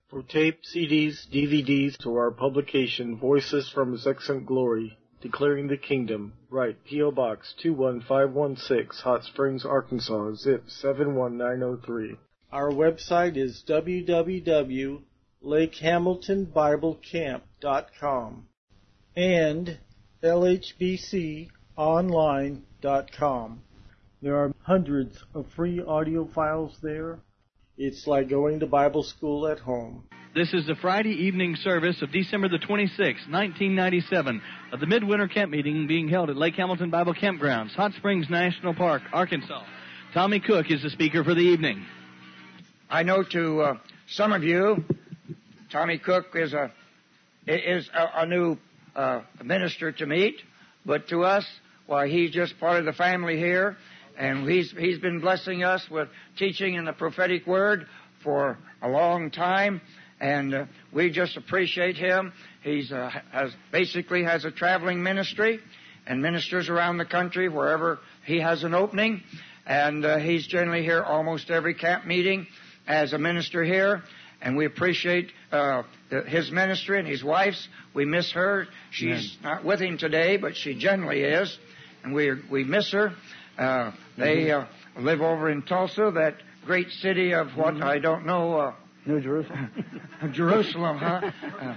For tape, CDs, DVDs, to our publication, Voices from His Excellent Glory, Declaring the Kingdom, write P.O. Box 21516, Hot Springs, Arkansas, zip 71903. Our website is www.lakehamiltonbiblecamp.com and lhbconline.com. There are hundreds of free audio files there. It's like going to Bible school at home. This is the Friday evening service of December the 26th, 1997, of the Midwinter Camp Meeting being held at Lake Hamilton Bible Campgrounds, Hot Springs National Park, Arkansas. Tommy Cook is the speaker for the evening. I know to some of you, Tommy Cook is a new minister to meet, but to us, well, he's just part of the family here. And he's been blessing us with teaching in the prophetic word for a long time, and we just appreciate him. He's has a traveling ministry and ministers around the country wherever he has an opening, and he's generally here almost every camp meeting as a minister here, and we appreciate his ministry and his wife's. We miss her. She's not with him today, but she generally is, and we miss her. They live over in Tulsa, that great city of what I don't know. New Jerusalem. Jerusalem, huh?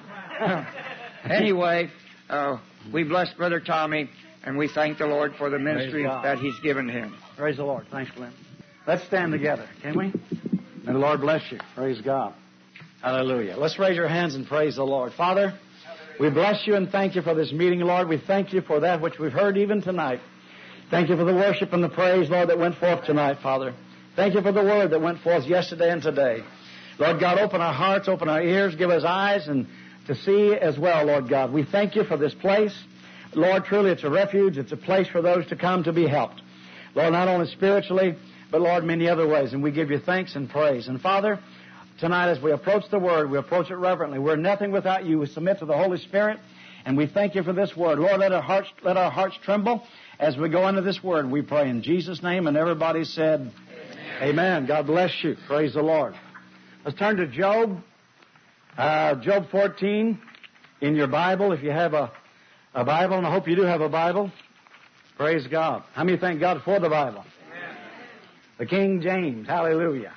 Anyway, we bless Brother Tommy, and we thank the Lord for the ministry that He's given him. Praise the Lord. Thanks, Glenn. Let's stand together, can we? May the Lord bless you. Praise God. Hallelujah. Let's raise your hands and praise the Lord. Father, we bless you and thank you for this meeting, Lord. We thank you for that which we've heard even tonight. Thank you for the worship and the praise, Lord, that went forth tonight, Father. Thank you for the word that went forth yesterday and today. Lord God, open our hearts, open our ears, give us eyes and to see as well, Lord God. We thank you for this place. Lord, truly it's a refuge. It's a place for those to come to be helped. Lord, not only spiritually, but, Lord, many other ways. And we give you thanks and praise. And, Father, tonight as we approach the word, we approach it reverently. We're nothing without you. We submit to the Holy Spirit, and we thank you for this word. Lord, let our hearts tremble as we go into this word. We pray in Jesus' name, and everybody said, Amen. Amen. God bless you. Praise the Lord. Let's turn to Job. Job 14 in your Bible, if you have a Bible, and I hope you do have a Bible. Praise God. How many thank God for the Bible? Amen. The King James. Hallelujah.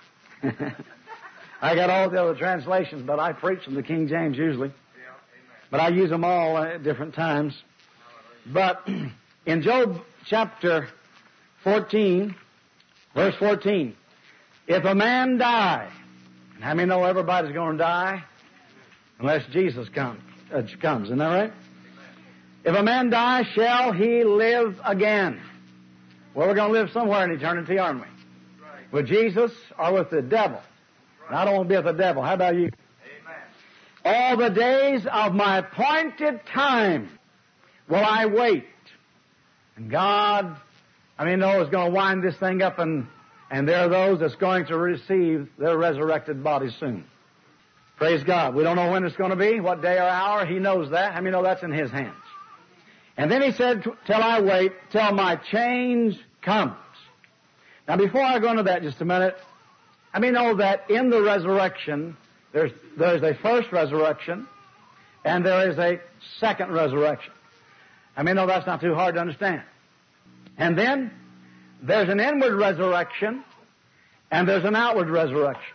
I got all the other translations, but I preach from the King James usually. But I use them all at different times. But in Job chapter 14, verse 14, if a man die, and how many know everybody's going to die? Unless Jesus comes. Isn't that right? If a man die, shall he live again? Well, we're going to live somewhere in eternity, aren't we? With Jesus or with the devil? And I don't want to be with the devil. How about you? All the days of my appointed time will I wait. And God, is going to wind this thing up, and there are those that's going to receive their resurrected bodies soon. Praise God. We don't know when it's going to be, what day or hour. He knows that. How many know that's in His hands? And then He said, till I wait, till my change comes. Now, before I go into that just a minute, how many know that in the resurrection, there's a first resurrection, and there is a second resurrection. I mean, no, that's not too hard to understand. And then there's an inward resurrection, and there's an outward resurrection.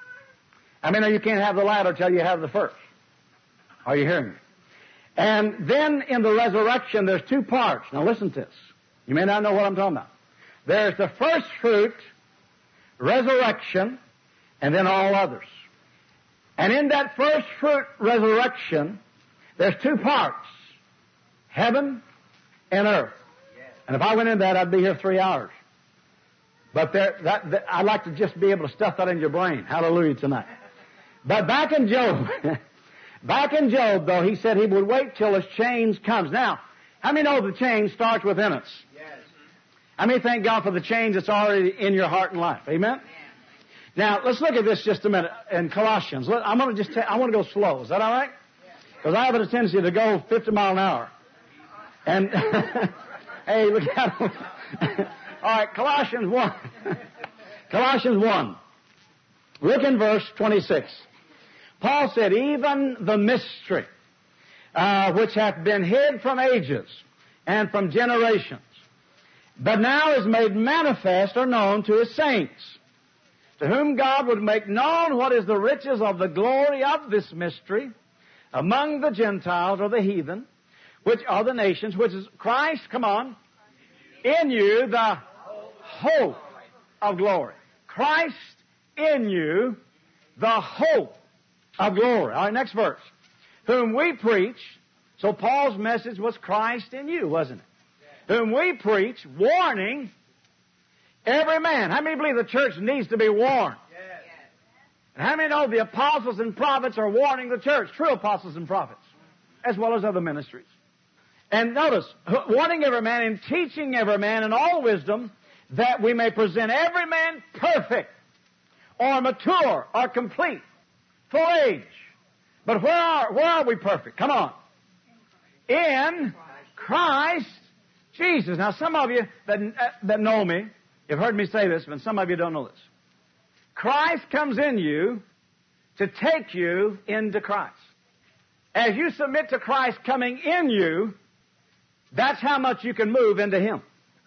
I mean, you can't have the latter till you have the first. Are you hearing me? And then in the resurrection, there's two parts. Now listen to this. You may not know what I'm talking about. There's the first fruit, resurrection, and then all others. And in that first fruit resurrection, there's two parts, heaven and earth. And if I went into that, I'd be here 3 hours. But I'd like to just be able to stuff that in your brain. Hallelujah tonight. But back in Job, though, he said he would wait till his change comes. Now, how many know the change starts within us? Yes. How many thank God for the change that's already in your heart and life? Amen? Now, let's look at this just a minute in Colossians. I want to go slow. Is that all right? Because I have a tendency to go 50 miles an hour. And, hey, look at them. All right, Colossians 1. Colossians 1. Look in verse 26. Paul said, even the mystery, which hath been hid from ages and from generations, but now is made manifest or known to His saints, to whom God would make known what is the riches of the glory of this mystery among the Gentiles or the heathen, which are the nations, which is Christ, come on, in you the hope of glory. Christ in you the hope of glory. All right, next verse. Whom we preach, so Paul's message was Christ in you, wasn't it? Whom we preach, warning every man. How many believe the church needs to be warned? Yes. And how many know the apostles and prophets are warning the church? True apostles and prophets, as well as other ministries. And notice, warning every man and teaching every man in all wisdom, that we may present every man perfect, or mature, or complete, full age. But where are we perfect? Come on. In Christ Jesus. Now, some of you that know me, you've heard me say this, but some of you don't know this. Christ comes in you to take you into Christ. As you submit to Christ coming in you, that's how much you can move into Him.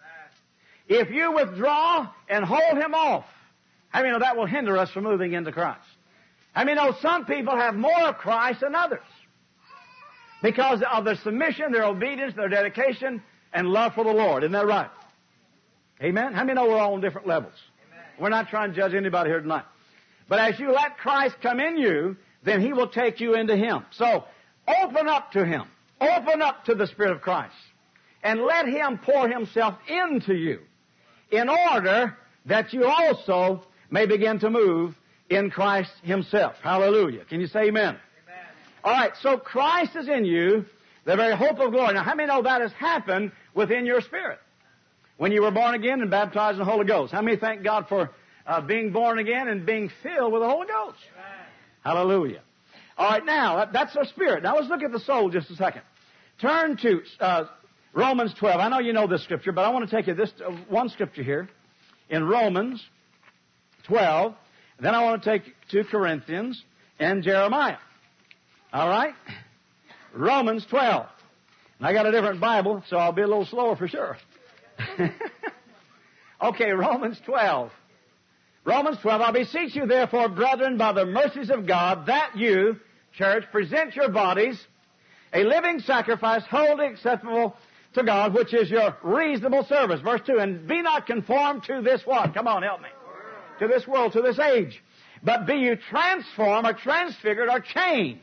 If you withdraw and hold Him off, I mean, that will hinder us from moving into Christ. I mean, some people have more of Christ than others because of their submission, their obedience, their dedication, and love for the Lord. Isn't that right? Amen? How many know we're all on different levels? Amen. We're not trying to judge anybody here tonight. But as you let Christ come in you, then He will take you into Him. So, open up to Him. Open up to the Spirit of Christ. And let Him pour Himself into you in order that you also may begin to move in Christ Himself. Hallelujah. Can you say amen? Amen. All right, so Christ is in you, the very hope of glory. Now, how many know that has happened within your spirit? When you were born again and baptized in the Holy Ghost. How many thank God for being born again and being filled with the Holy Ghost? Amen. Hallelujah. All right, now, that's our spirit. Now, let's look at the soul just a second. Turn to Romans 12. I know you know this scripture, but I want to take you this one scripture here in Romans 12. Then I want to take 2 Corinthians and Jeremiah. All right? Romans 12. And I got a different Bible, so I'll be a little slower for sure. Okay, Romans 12. Romans 12. I beseech you, therefore, brethren, by the mercies of God, that you, church, present your bodies a living sacrifice, wholly acceptable to God, which is your reasonable service. Verse 2. And be not conformed to this what? Come on, help me. To this world, to this age. But be you transformed or transfigured or changed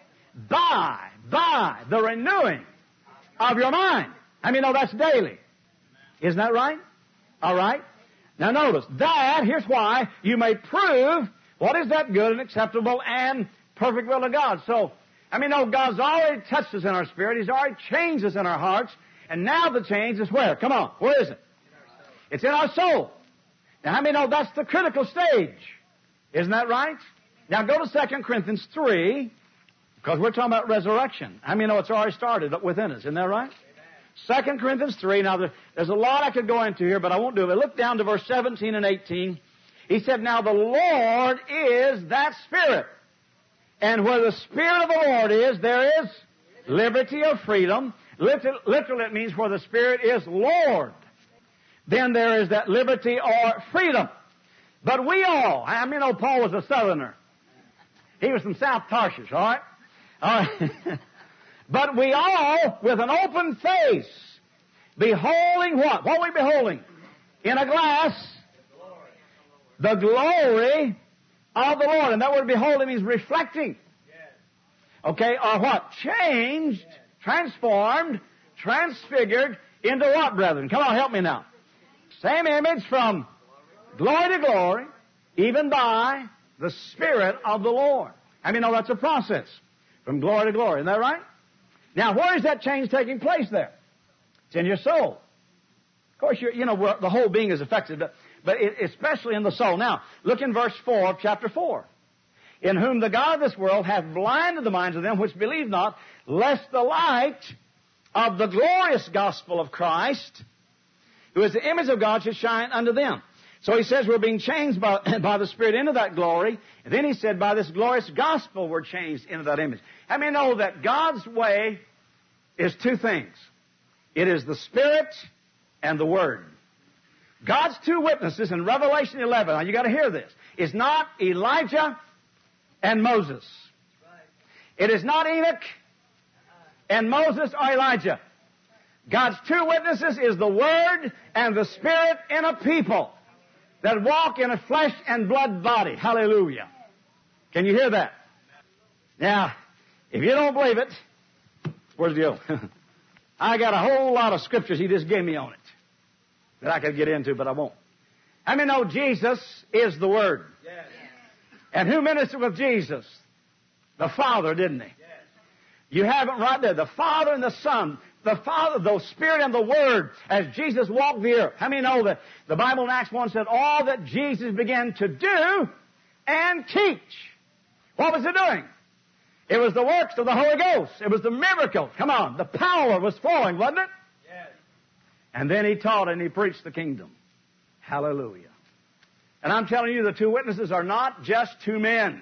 by the renewing of your mind. I mean, that's daily. Isn't that right? All right. Now notice, that, here's why, you may prove what is that good and acceptable and perfect will of God. So, God's already touched us in our spirit. He's already changed us in our hearts. And now the change is where? Come on. Where is it? It's in our soul. Now, how many know that's the critical stage? Isn't that right? Now, go to 2 Corinthians 3, because we're talking about resurrection. How many know it's already started within us? Isn't that right? 2 Corinthians 3. Now, there's a lot I could go into here, but I won't do it. Look down to verse 17 and 18. He said, now the Lord is that Spirit. And where the Spirit of the Lord is, there is liberty or freedom. Literally, it means where the Spirit is Lord. Then there is that liberty or freedom. But we all, Paul was a southerner. He was from South Tarshish, all right? All right. But we all, with an open face, beholding what? What are we beholding? In a glass, the glory of the Lord. And that word beholding means reflecting. Okay, or what? Changed, transformed, transfigured into what, brethren? Come on, help me now. Same image from glory to glory, even by the Spirit of the Lord. That's a process from glory to glory. Isn't that right? Now, where is that change taking place there? It's in your soul. Of course, the whole being is affected, but especially in the soul. Now, look in verse 4 of chapter 4. In whom the God of this world hath blinded the minds of them which believe not, lest the light of the glorious gospel of Christ, who is the image of God, should shine unto them. So he says we're being changed by the Spirit into that glory. And then he said by this glorious gospel we're changed into that image. How many know that God's way is two things? It is the Spirit and the Word. God's two witnesses in Revelation 11, now you got to hear this, is not Elijah and Moses. It is not Enoch and Moses or Elijah. God's two witnesses is the Word and the Spirit in a people that walk in a flesh and blood body. Hallelujah. Can you hear that? Now, if you don't believe it, where's the deal? I got a whole lot of scriptures he just gave me on it that I could get into, but I won't. How many know Jesus is the Word? Yes. And who ministered with Jesus? The Father, didn't he? Yes. You have it right there. The Father and the Son. The Father, the Spirit and the Word as Jesus walked the earth. How many know that the Bible in Acts 1 said all that Jesus began to do and teach? What was he doing? It was the works of the Holy Ghost. It was the miracle. Come on. The power was flowing, wasn't it? Yes. And then he taught and he preached the kingdom. Hallelujah. And I'm telling you, the two witnesses are not just two men.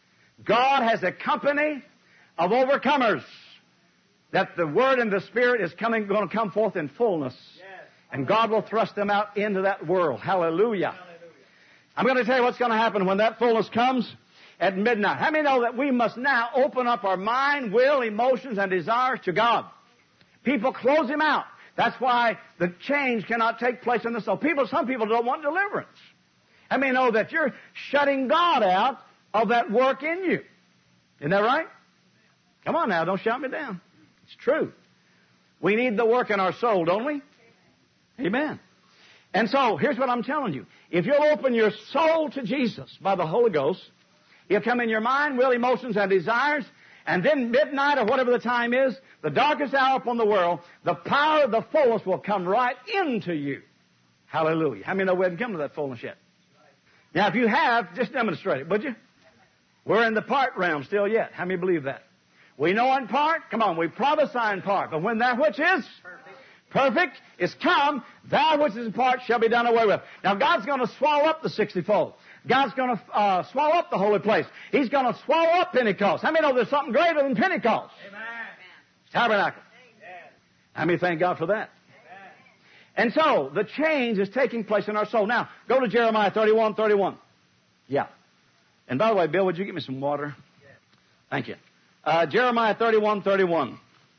God has a company of overcomers. That the Word and the Spirit is going to come forth in fullness. Yes. And God will thrust them out into that world. Hallelujah. Hallelujah. I'm going to tell you what's going to happen when that fullness comes at midnight. How many know that we must now open up our mind, will, emotions, and desires to God? People close Him out. That's why the change cannot take place in the soul. Some people don't want deliverance. How many know that you're shutting God out of that work in you? Isn't that right? Come on now, don't shout me down. It's true. We need the work in our soul, don't we? Amen. And so, here's what I'm telling you. If you'll open your soul to Jesus by the Holy Ghost, He'll come in your mind, will, emotions, and desires, and then midnight or whatever the time is, the darkest hour upon the world, the power of the fullness will come right into you. Hallelujah. How many know we haven't come to that fullness yet? Now, if you have, just demonstrate it, would you? We're in the part realm still yet. How many believe that? We know in part. Come on, we prophesy in part. But when that which is perfect is come, that which is in part shall be done away with. Now, God's going to swallow up the 60-fold. God's going to swallow up the holy place. He's going to swallow up Pentecost. How many know there's something greater than Pentecost? Amen. Tabernacle. Amen. How many thank God for that? Amen. And so, the change is taking place in our soul. Now, go to Jeremiah 31:31. Yeah. And by the way, Bill, would you get me some water? Yes. Thank you. Jeremiah 31:31.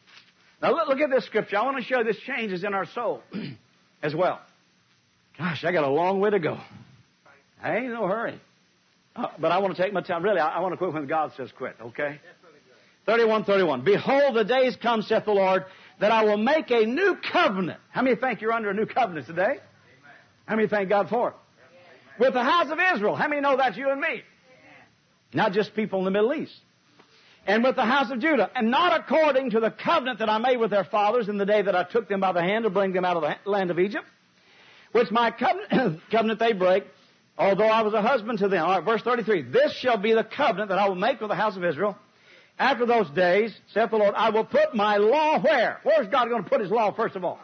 Now look at this scripture. I want to show you this change is in our soul as well. Gosh, I got a long way to go. I ain't in no hurry. But I want to take my time. Really, I want to quit when God says quit, okay? 31:31. Behold, the days come, saith the Lord, that I will make a new covenant. How many think you're under a new covenant today? Amen. How many thank God for it? Amen. With the house of Israel. How many know that's you and me? Amen. Not just people in the Middle East. And with the house of Judah, and not according to the covenant that I made with their fathers in the day that I took them by the hand to bring them out of the land of Egypt, which my covenant they break, although I was a husband to them. All right, verse 33. This shall be the covenant that I will make with the house of Israel. After those days, saith the Lord, I will put my law where? Where's God going to put His law, first of all?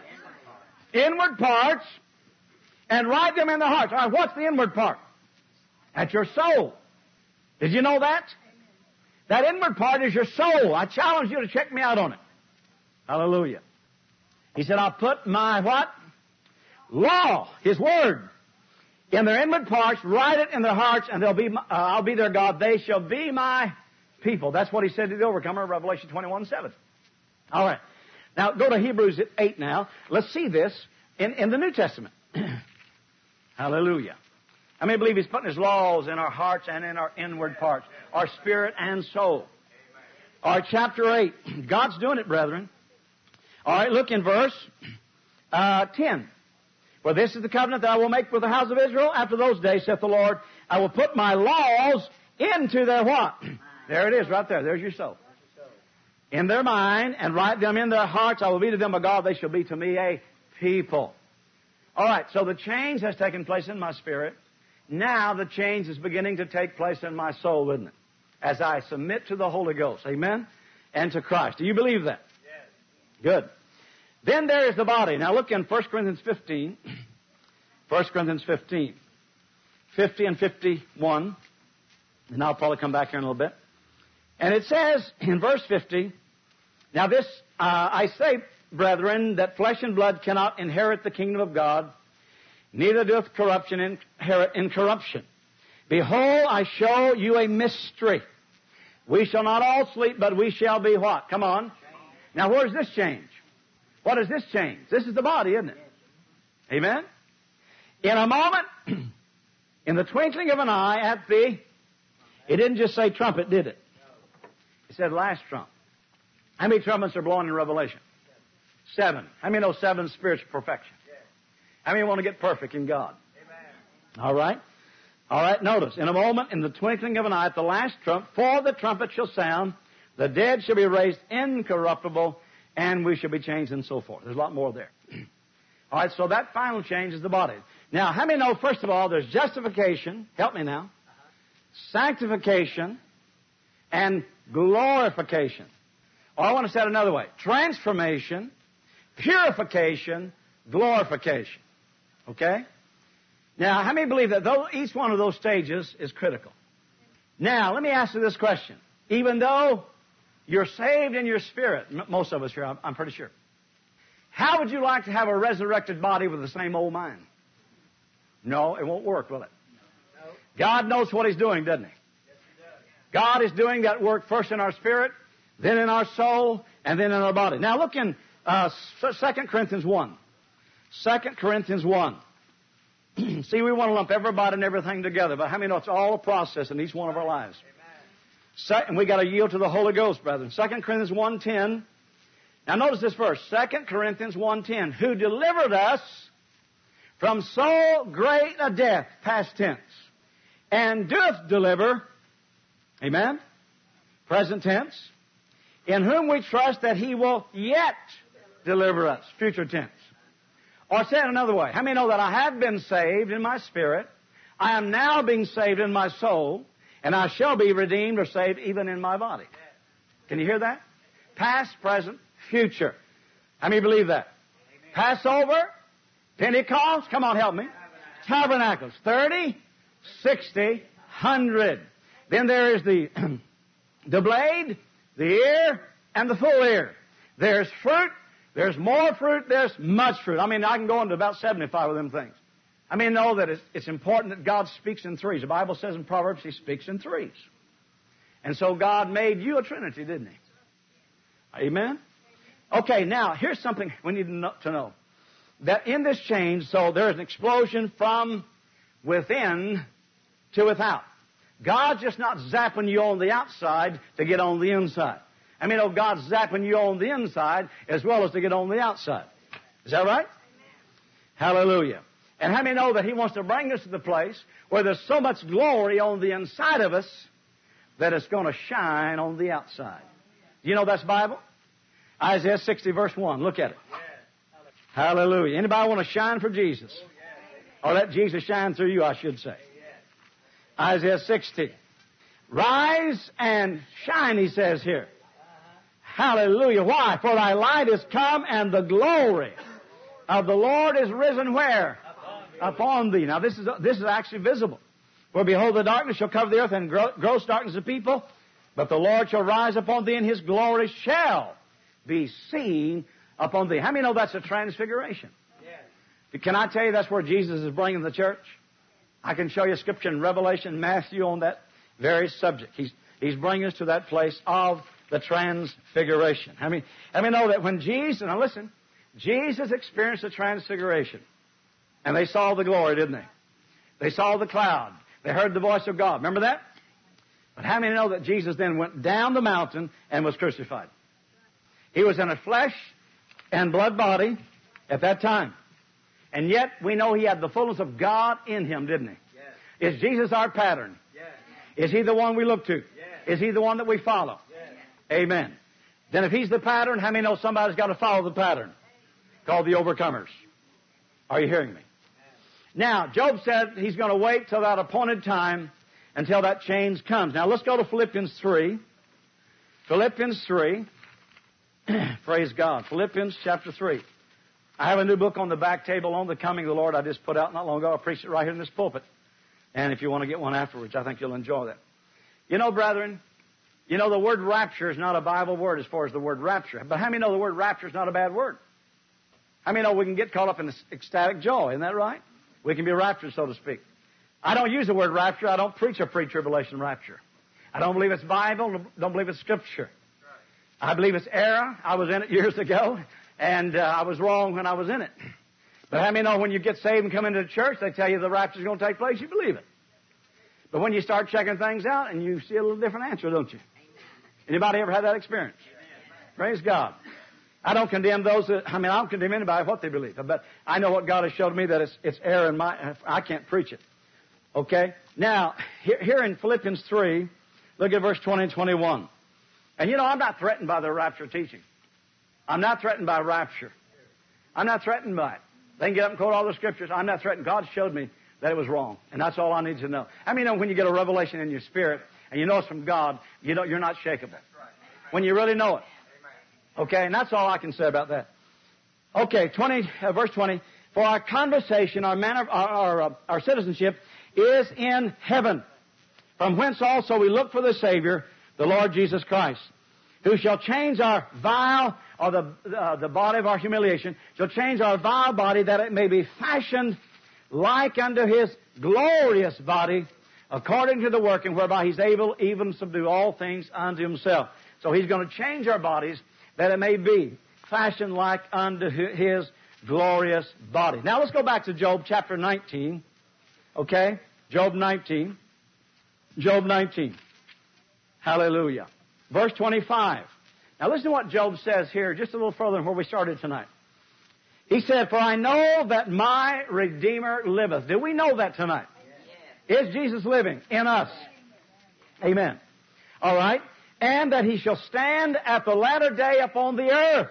Inward parts, and write them in their hearts. All right, what's the inward part? That's your soul. Did you know that? That inward part is your soul. I challenge you to check me out on it. Hallelujah. He said, I'll put my what? Law, His Word, in their inward parts, write it in their hearts, and I'll be their God. They shall be my people. That's what He said to the overcomer, Revelation 21:7. All right. Now, go to Hebrews 8 now. Let's see this in the New Testament. Hallelujah. How many believe He's putting His laws in our hearts and in our inward parts, our spirit and soul? All right, chapter 8. God's doing it, brethren. All right, look in verse 10. For this is the covenant that I will make with the house of Israel. After those days, saith the Lord, I will put my laws into their what? There it is, right there. There's your soul. In their mind, and write them in their hearts. I will be to them a God. They shall be to me a people. All right, so the change has taken place in my spirit. Now the change is beginning to take place in my soul, isn't it? As I submit to the Holy Ghost. Amen? And to Christ. Do you believe that? Yes. Good. Then there is the body. Now look in 1 Corinthians 15. 1 Corinthians 15. 50 and 51. And I'll probably come back here in a little bit. And it says in verse 50, now this, I say, brethren, that flesh and blood cannot inherit the kingdom of God, neither doth corruption inherit incorruption. Behold, I show you a mystery. We shall not all sleep, but we shall be what? Come on. Now, where's this change? What is this change? This is the body, isn't it? Amen? In a moment, in the twinkling of an eye, it didn't just say trumpet, did it? It said last trump. How many trumpets are blown in Revelation? 7. How many know 7 spiritual perfection? How many want to get perfect in God? All right. All right, notice. In a moment, in the twinkling of an eye, at the last trump, for the trumpet shall sound, the dead shall be raised incorruptible, and we shall be changed, and so forth. There's a lot more there. All right, so that final change is the body. Now, how many know, first of all, there's justification, help me now, sanctification, and glorification. Or I want to say it another way. Transformation, purification, glorification. Okay? Now, how many believe that each one of those stages is critical? Now, let me ask you this question. Even though you're saved in your spirit, most of us here, I'm pretty sure, how would you like to have a resurrected body with the same old mind? No, it won't work, will it? No. God knows what He's doing, doesn't He? Yes, He does. God is doing that work first in our spirit, then in our soul, and then in our body. Now, look in 2 Corinthians 1. 2 Corinthians 1. See, we want to lump everybody and everything together, but how many know it's all a process in each one of our lives? And we got to yield to the Holy Ghost, brethren. 2 Corinthians 1:10. Now notice this verse, 2 Corinthians 1:10. Who delivered us from so great a death, past tense, and doth deliver, amen, present tense, in whom we trust that He will yet deliver us, future tense. Or said another way, how many know that I have been saved in my spirit, I am now being saved in my soul, and I shall be redeemed or saved even in my body? Can you hear that? Past, present, future. How many believe that? Amen. Passover, Pentecost, come on, help me. Tabernacles, 30, 60, 100. Then there is the blade, the ear, and the full ear. There's fruit, there's more fruit, there's much fruit. I mean, I can go into about 75 of them things. I mean, know that it's important that God speaks in threes. The Bible says in Proverbs He speaks in threes. And so God made you a Trinity, didn't He? Amen? Okay, now, here's something we need to know. That in this change, so there's an explosion from within to without. God's just not zapping you on the outside to get on the inside. I mean, God's zapping you on the inside as well as to get on the outside. Is that right? Amen. Hallelujah. And how many know that He wants to bring us to the place where there's so much glory on the inside of us that it's going to shine on the outside? Do you know that's Bible? Isaiah 60 verse 1. Look at it. Yes. Hallelujah. Anybody want to shine for Jesus? Oh, yes. Or let Jesus shine through you, I should say. Yes. Isaiah 60. Rise and shine, He says here. Hallelujah. Why? For thy light is come, and the glory of the Lord is risen where? Upon thee. Now this is actually visible. For behold, the darkness shall cover the earth, and gross darkness the people. But the Lord shall rise upon thee, and His glory shall be seen upon thee. How many know that's a transfiguration? Yes. Can I tell you that's where Jesus is bringing the church? I can show you scripture in Revelation, Matthew on that very subject. He's bringing us to that place of the transfiguration. How many know that when Jesus, now listen, Jesus experienced the transfiguration. And they saw the glory, didn't they? They saw the cloud. They heard the voice of God. Remember that? But how many know that Jesus then went down the mountain and was crucified? He was in a flesh and blood body at that time. And yet we know He had the fullness of God in Him, didn't He? Yes. Is Jesus our pattern? Yes. Is He the one we look to? Yes. Is He the one that we follow? Yes. Amen. Then if He's the pattern, how many know somebody's got to follow the pattern? Called the overcomers. Are you hearing me? Now, Job said he's going to wait till that appointed time until that change comes. Now, let's go to Philippians 3. Philippians 3. Praise God. Philippians chapter 3. I have a new book on the back table on the coming of the Lord I just put out not long ago. I preached it right here in this pulpit. And if you want to get one afterwards, I think you'll enjoy that. You know, brethren, you know the word rapture is not a Bible word as far as the word rapture. But how many know the word rapture is not a bad word? How many know we can get caught up in ecstatic joy? Isn't that right? We can be raptured, so to speak. I don't use the word rapture. I don't preach a pre-tribulation rapture. I don't believe it's Bible. Don't believe it's Scripture. I believe it's error. I was in it years ago, and I was wrong when I was in it. But how many know when you get saved and come into the church, they tell you the rapture's going to take place, you believe it. But when you start checking things out, and you see a little different answer, don't you? Anybody ever had that experience? Praise God. I don't condemn those that, I don't condemn anybody what they believe. But I know what God has showed me that it's error in I can't preach it. Okay? Now, here in Philippians 3, look at verse 20 and 21. And you know, I'm not threatened by the rapture teaching. I'm not threatened by rapture. I'm not threatened by it. They can get up and quote all the Scriptures. I'm not threatened. God showed me that it was wrong. And that's all I need to know. I mean, when you get a revelation in your spirit, and you know it's from God, you're not shakeable. When you really know it. Okay, and that's all I can say about that. Okay, verse 20. For our conversation, our manner, our citizenship is in heaven, from whence also we look for the Savior, the Lord Jesus Christ, who shall change our vile, or the body of our humiliation, shall change our vile body that it may be fashioned like unto His glorious body, according to the working whereby He's able even to subdue all things unto Himself. So He's going to change our bodies that it may be fashioned like unto His glorious body. Now let's go back to Job chapter 19. Okay? Job 19. Job 19. Hallelujah. Verse 25. Now listen to what Job says here just a little further than where we started tonight. He said, for I know that my Redeemer liveth. Do we know that tonight? Yes. Is Jesus living in us? Amen. All right. And that He shall stand at the latter day upon the earth.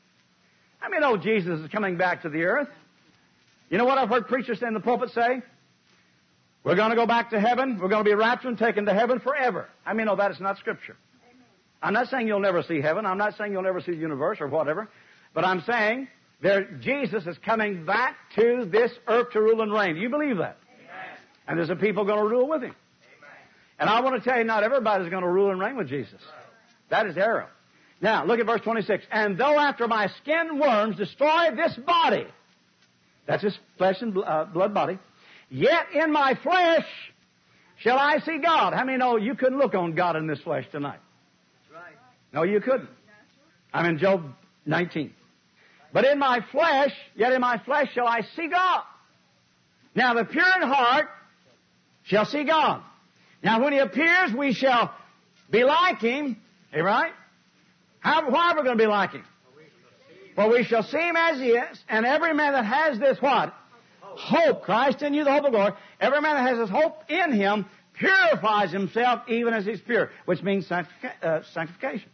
How many know Jesus is coming back to the earth? You know what I've heard preachers in the pulpit say? We're going to go back to heaven. We're going to be raptured and taken to heaven forever. How many know that is not Scripture? I'm not saying you'll never see heaven. I'm not saying you'll never see the universe or whatever. But I'm saying Jesus is coming back to this earth to rule and reign. Do you believe that? Amen. And there's a people going to rule with Him. Amen. And I want to tell you, not everybody's going to rule and reign with Jesus. Right. That is error. Now, look at verse 26. And though after my skin worms destroy this body, that's His flesh and blood body, yet in my flesh shall I see God. How many know you couldn't look on God in this flesh tonight? That's right. No, you couldn't. I'm in Job 19. But in my flesh, yet in my flesh shall I see God. Now the pure in heart shall see God. Now when He appears, we shall be like Him. Are you right? Why are we going to be like Him? For we shall see Him as He is, and every man that has this what? Hope. Christ in you, the hope of glory. Every man that has this hope in Him purifies himself even as He's pure, which means sanctification.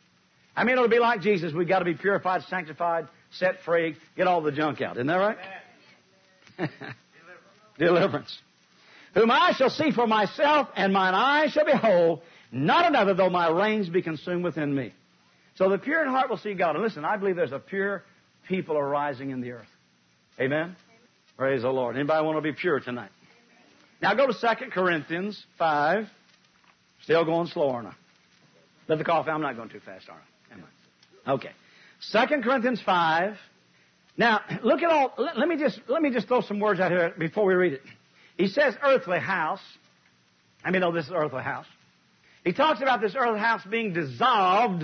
I mean, it'll be like Jesus. We've got to be purified, sanctified, set free, get all the junk out. Isn't that right? Deliverance. Whom I shall see for myself, and mine eyes shall behold, not another, though my reins be consumed within me. So the pure in heart will see God. And listen, I believe there's a pure people arising in the earth. Amen? Amen. Praise the Lord. Anybody want to be pure tonight? Now go to 2 Corinthians 5. Still going slow, aren't I? Let the coffee. I'm not going too fast, aren't I? Am I? Okay. 2 Corinthians 5. Now, look at all. Let me just throw some words out here before we read it. He says earthly house. I mean, this is earthly house. He talks about this earthly house being dissolved.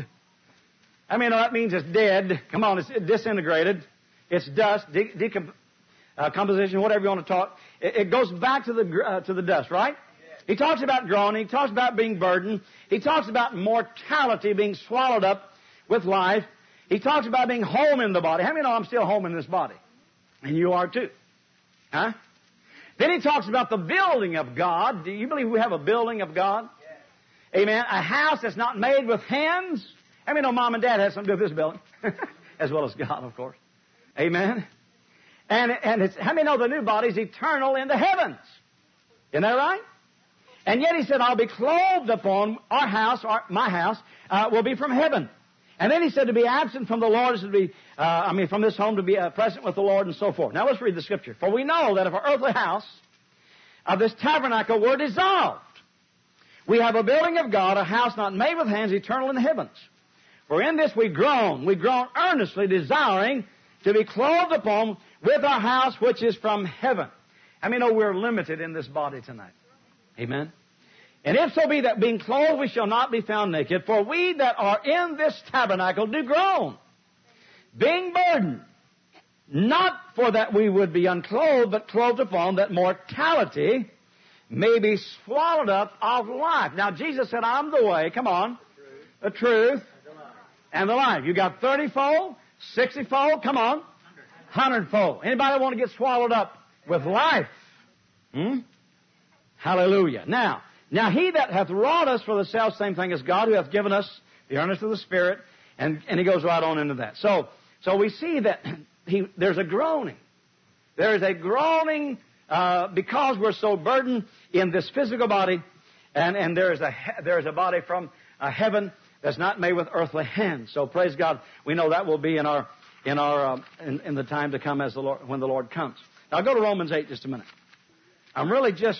I mean, that means it's dead. Come on, it's disintegrated. It's dust, decomposition, whatever you want to talk. It goes back to the dust, right? Yes. He talks about groaning. He talks about being burdened. He talks about mortality being swallowed up with life. He talks about being home in the body. How many know I'm still home in this body? And you are too. Huh? Then he talks about the building of God. Do you believe we have a building of God? Yes. Amen. A house that's not made with hands. How many know Mom and Dad has something to do with this building? As well as God, of course. Amen. And it's, how many know the new body is eternal in the heavens? Isn't that right? And yet he said, I'll be clothed upon our house, my house, will be from heaven. And then he said to be absent from the Lord is to be, from this home to be present with the Lord and so forth. Now let's read the Scripture. For we know that if our earthly house of this tabernacle were dissolved, we have a building of God, a house not made with hands, eternal in the heavens. For in this we groan earnestly, desiring to be clothed upon with our house which is from heaven. I mean, we're limited in this body tonight. Amen. And if so be that being clothed we shall not be found naked, for we that are in this tabernacle do groan, being burdened, not for that we would be unclothed, but clothed upon, that mortality may be swallowed up of life. Now Jesus said, I'm the way, come on, the truth, and the life. You got 30-fold, 60-fold, come on, 100-fold. Anybody want to get swallowed up with life? Hallelujah. Now he that hath wrought us for the self same thing as God, who hath given us the earnest of the Spirit, and he goes right on into that. So we see that there's a groaning. There is a groaning because we're so burdened in this physical body, and there's a body from heaven that's not made with earthly hands. So praise God, we know that will be in the time to come when the Lord comes. Now go to Romans 8 just a minute. I'm really just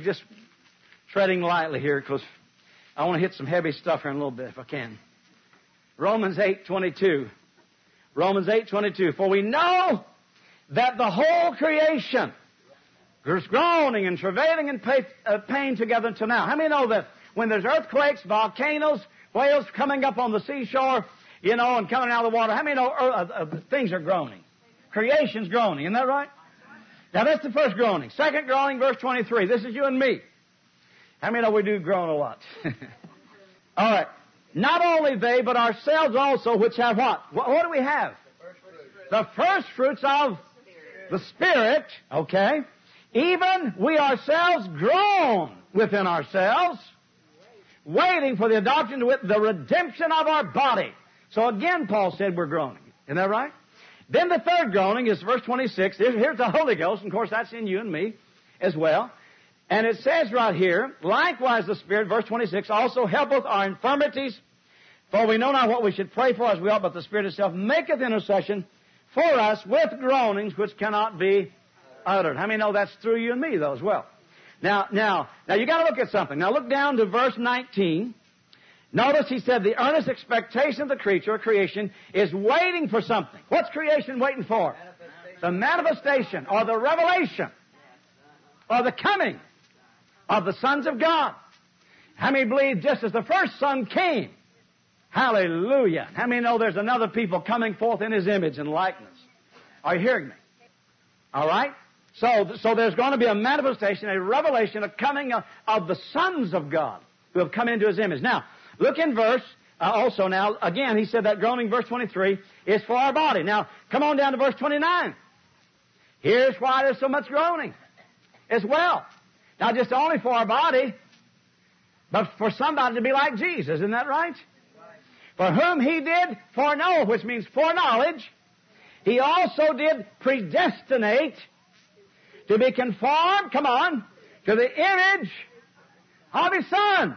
treading lightly here because I want to hit some heavy stuff here in a little bit if I can. Romans 8:22. Romans 8:22. For we know that the whole creation is groaning and travailing in pain together until now. How many know that when there's earthquakes, volcanoes, whales coming up on the seashore, and coming out of the water, how many know things are groaning? Creation's groaning. Isn't that right? Now that's the first groaning. Second groaning, verse 23. This is you and me. How many know we do groan a lot? All right. Not only they, but ourselves also, which have what? What do we have? The first fruits of the Spirit. Okay. Even we ourselves groan within ourselves, waiting for the adoption to the redemption of our body. So again, Paul said we're groaning. Isn't that right? Then the third groaning is verse 26. Here's the Holy Ghost. And of course, that's in you and me as well. And it says right here, likewise the Spirit, verse 26, also helpeth our infirmities. For we know not what we should pray for as we ought, but the Spirit itself maketh intercession for us with groanings which cannot be uttered. How many know that's through you and me, though, as well? Now you got to look at something. Now look down to verse 19. Notice he said the earnest expectation of the creature, or creation, is waiting for something. What's creation waiting for? The manifestation or the revelation or the coming of the sons of God. How many believe just as the first son came? Hallelujah. How many know there's another people coming forth in his image and likeness? Are you hearing me? All right? So there's going to be a manifestation, a revelation, a coming of the sons of God who have come into his image. Now, look in verse also now. Again, he said that groaning, verse 23, is for our body. Now, come on down to verse 29. Here's why there's so much groaning as well. Not just only for our body, but for somebody to be like Jesus. Isn't that right? For whom he did foreknow, which means foreknowledge, he also did predestinate to be conformed, come on, to the image of his Son.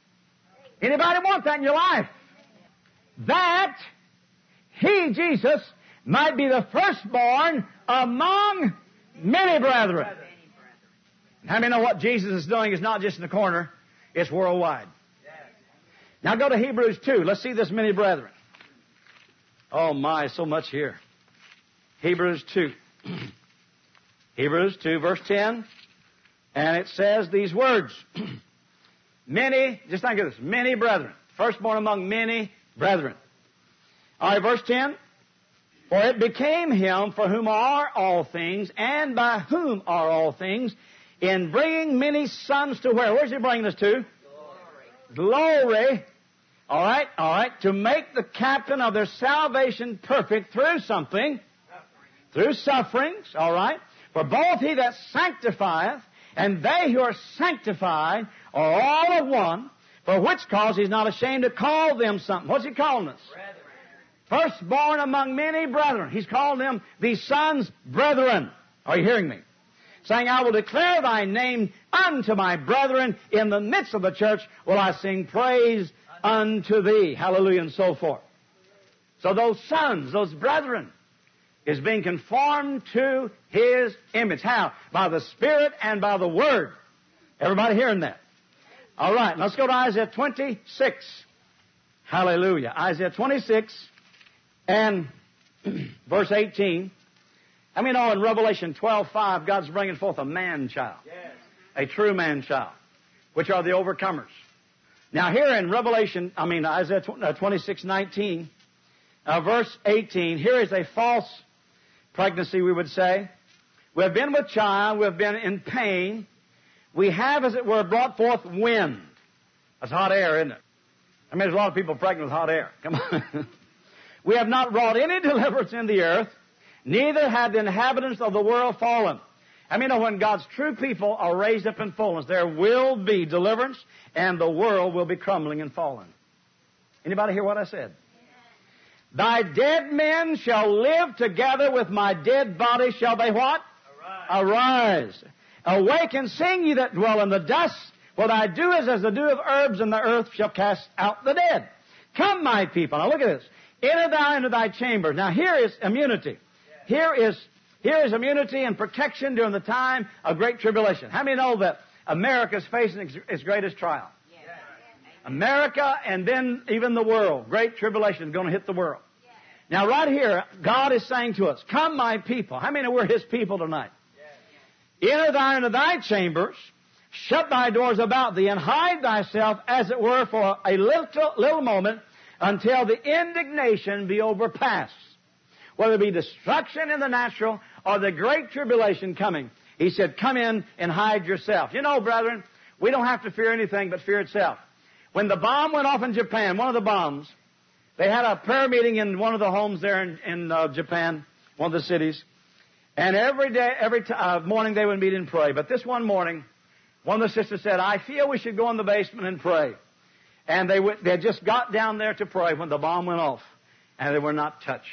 Anybody want that in your life? That he, Jesus, might be the firstborn among many brethren. How many know what Jesus is doing is not just in the corner, it's worldwide. Now go to Hebrews 2. Let's see this many brethren. Oh my, so much here. Hebrews 2. Hebrews 2, verse 10. And it says these words. Many, just think of this, many brethren. Firstborn among many brethren. All right, verse 10. For it became him for whom are all things, and by whom are all things, in bringing many sons to where? Where's he bringing us to? Glory. All right. To make the captain of their salvation perfect through something. Through sufferings. All right. For both he that sanctifieth and they who are sanctified are all of one. For which cause he's not ashamed to call them something. What's he calling us? Brethren. Firstborn among many brethren. He's called them the sons brethren. Are you hearing me? Saying, I will declare thy name unto my brethren. In the midst of the church will I sing praise unto thee. Hallelujah, and so forth. So those sons, those brethren, is being conformed to His image. How? By the Spirit and by the Word. Everybody hearing that? All right, let's go to Isaiah 26. Hallelujah. Isaiah 26 and verse 18. I mean, in Revelation 12:5, God's bringing forth a man-child. Yes. A true man-child, which are the overcomers. Now here in Isaiah 26:19, verse 18, here is a false pregnancy, we would say. We have been with child, we have been in pain. We have, as it were, brought forth wind. That's hot air, isn't it? I mean, there's a lot of people pregnant with hot air. Come on. We have not wrought any deliverance in the earth, neither have the inhabitants of the world fallen. I mean, when God's true people are raised up in fullness, there will be deliverance, and the world will be crumbling and falling. Anybody hear what I said? Thy dead men shall live together with my dead body shall they what? Arise. Awake and sing, ye that dwell in the dust. For thy dew is as the dew of herbs, and the earth shall cast out the dead. Come, my people. Now look at this. Enter thou into thy chamber. Now here is immunity. Here is immunity and protection during the time of great tribulation. How many know that America is facing its greatest trial? America and then even the world. Great tribulation is going to hit the world. Now right here, God is saying to us, come my people. How many know we're His people tonight? Enter thou into thy chambers, shut thy doors about thee, and hide thyself, as it were, for a little moment, until the indignation be overpassed. Whether it be destruction in the natural or the great tribulation coming. He said, come in and hide yourself. You know, brethren, we don't have to fear anything but fear itself. When the bomb went off in Japan, one of the bombs, they had a prayer meeting in one of the homes there in Japan, one of the cities. And every morning they would meet and pray. But this one morning, one of the sisters said, I feel we should go in the basement and pray. And they just got down there to pray when the bomb went off. And they were not touched.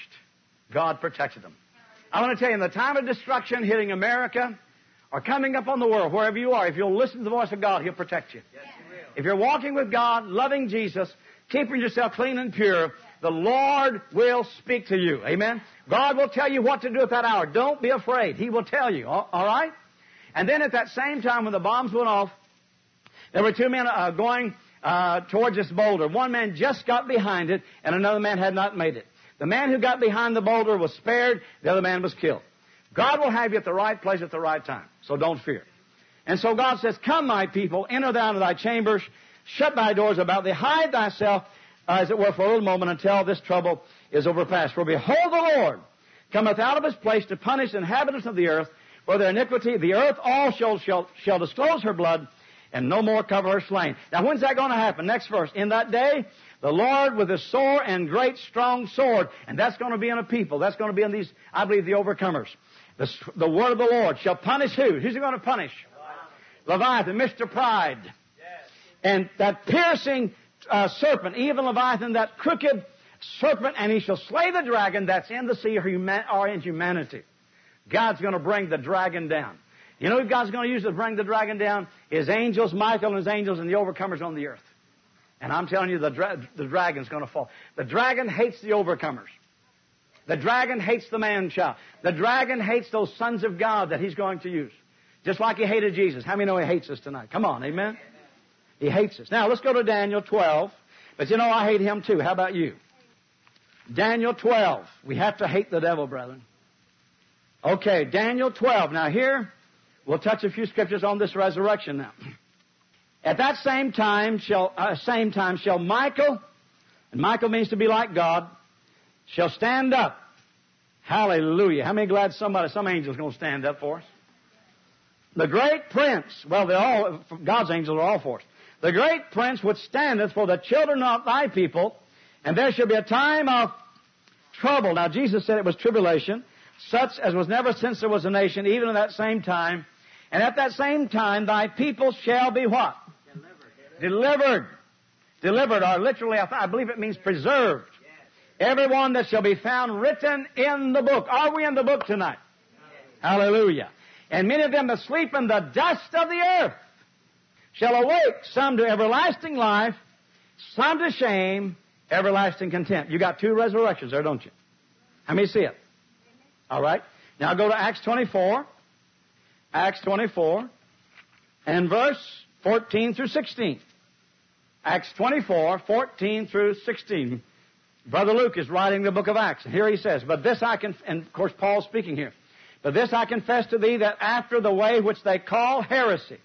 God protected them. I want to tell you, in the time of destruction hitting America or coming up on the world, wherever you are, if you'll listen to the voice of God, He'll protect you. Yes, He will. If you're walking with God, loving Jesus, keeping yourself clean and pure, the Lord will speak to you. Amen? God will tell you what to do at that hour. Don't be afraid. He will tell you. All right? And then at that same time when the bombs went off, there were two men going towards this boulder. One man just got behind it, and another man had not made it. The man who got behind the boulder was spared. The other man was killed. God will have you at the right place at the right time. So don't fear. And so God says, come, my people, enter thou into thy chambers, shut thy doors about thee, hide thyself, as it were, for a little moment until this trouble is overpast. For behold, the Lord cometh out of His place to punish the inhabitants of the earth for their iniquity. The earth all shall disclose her blood, and no more cover her slain. Now, when's that going to happen? Next verse. In that day, the Lord with His sore and great strong sword. And that's going to be in a people. That's going to be in these, I believe, the overcomers. The word of the Lord shall punish who? Who's He going to punish? Leviathan, Mr. Pride. Yes. And that piercing serpent, even Leviathan, that crooked serpent, and he shall slay the dragon that's in the sea or in humanity. God's going to bring the dragon down. You know who God's going to use to bring the dragon down? His angels, Michael and his angels, and the overcomers on the earth. And I'm telling you, the dragon's going to fall. The dragon hates the overcomers. The dragon hates the man-child. The dragon hates those sons of God that he's going to use. Just like he hated Jesus. How many know he hates us tonight? Come on, amen? He hates us. Now, let's go to Daniel 12. But you know, I hate him too. How about you? Daniel 12. We have to hate the devil, brethren. Okay, Daniel 12. Now here, we'll touch a few scriptures on this resurrection now. At that same time shall Michael, and Michael means to be like God, shall stand up. Hallelujah. How many glad some angel's going to stand up for us? The great prince, well, God's angels are all for us. The great prince which standeth for the children of thy people, and there shall be a time of trouble. Now, Jesus said it was tribulation, such as was never since there was a nation, even in that same time. And at that same time, thy people shall be what? Delivered. Delivered, or literally, I believe it means preserved. Yes. Everyone that shall be found written in the book. Are we in the book tonight? Yes. Hallelujah. And many of them that sleep in the dust of the earth shall awake, some to everlasting life, some to shame, everlasting contempt. You got two resurrections there, don't you? How many see it? All right. Now go to Acts 24. Acts 24 and verse 14 through 16. Acts 24, 14 through 16. Brother Luke is writing the book of Acts. And here he says, but this I can, and of course Paul's speaking here, but this I confess to thee, that after the way which they call heresy,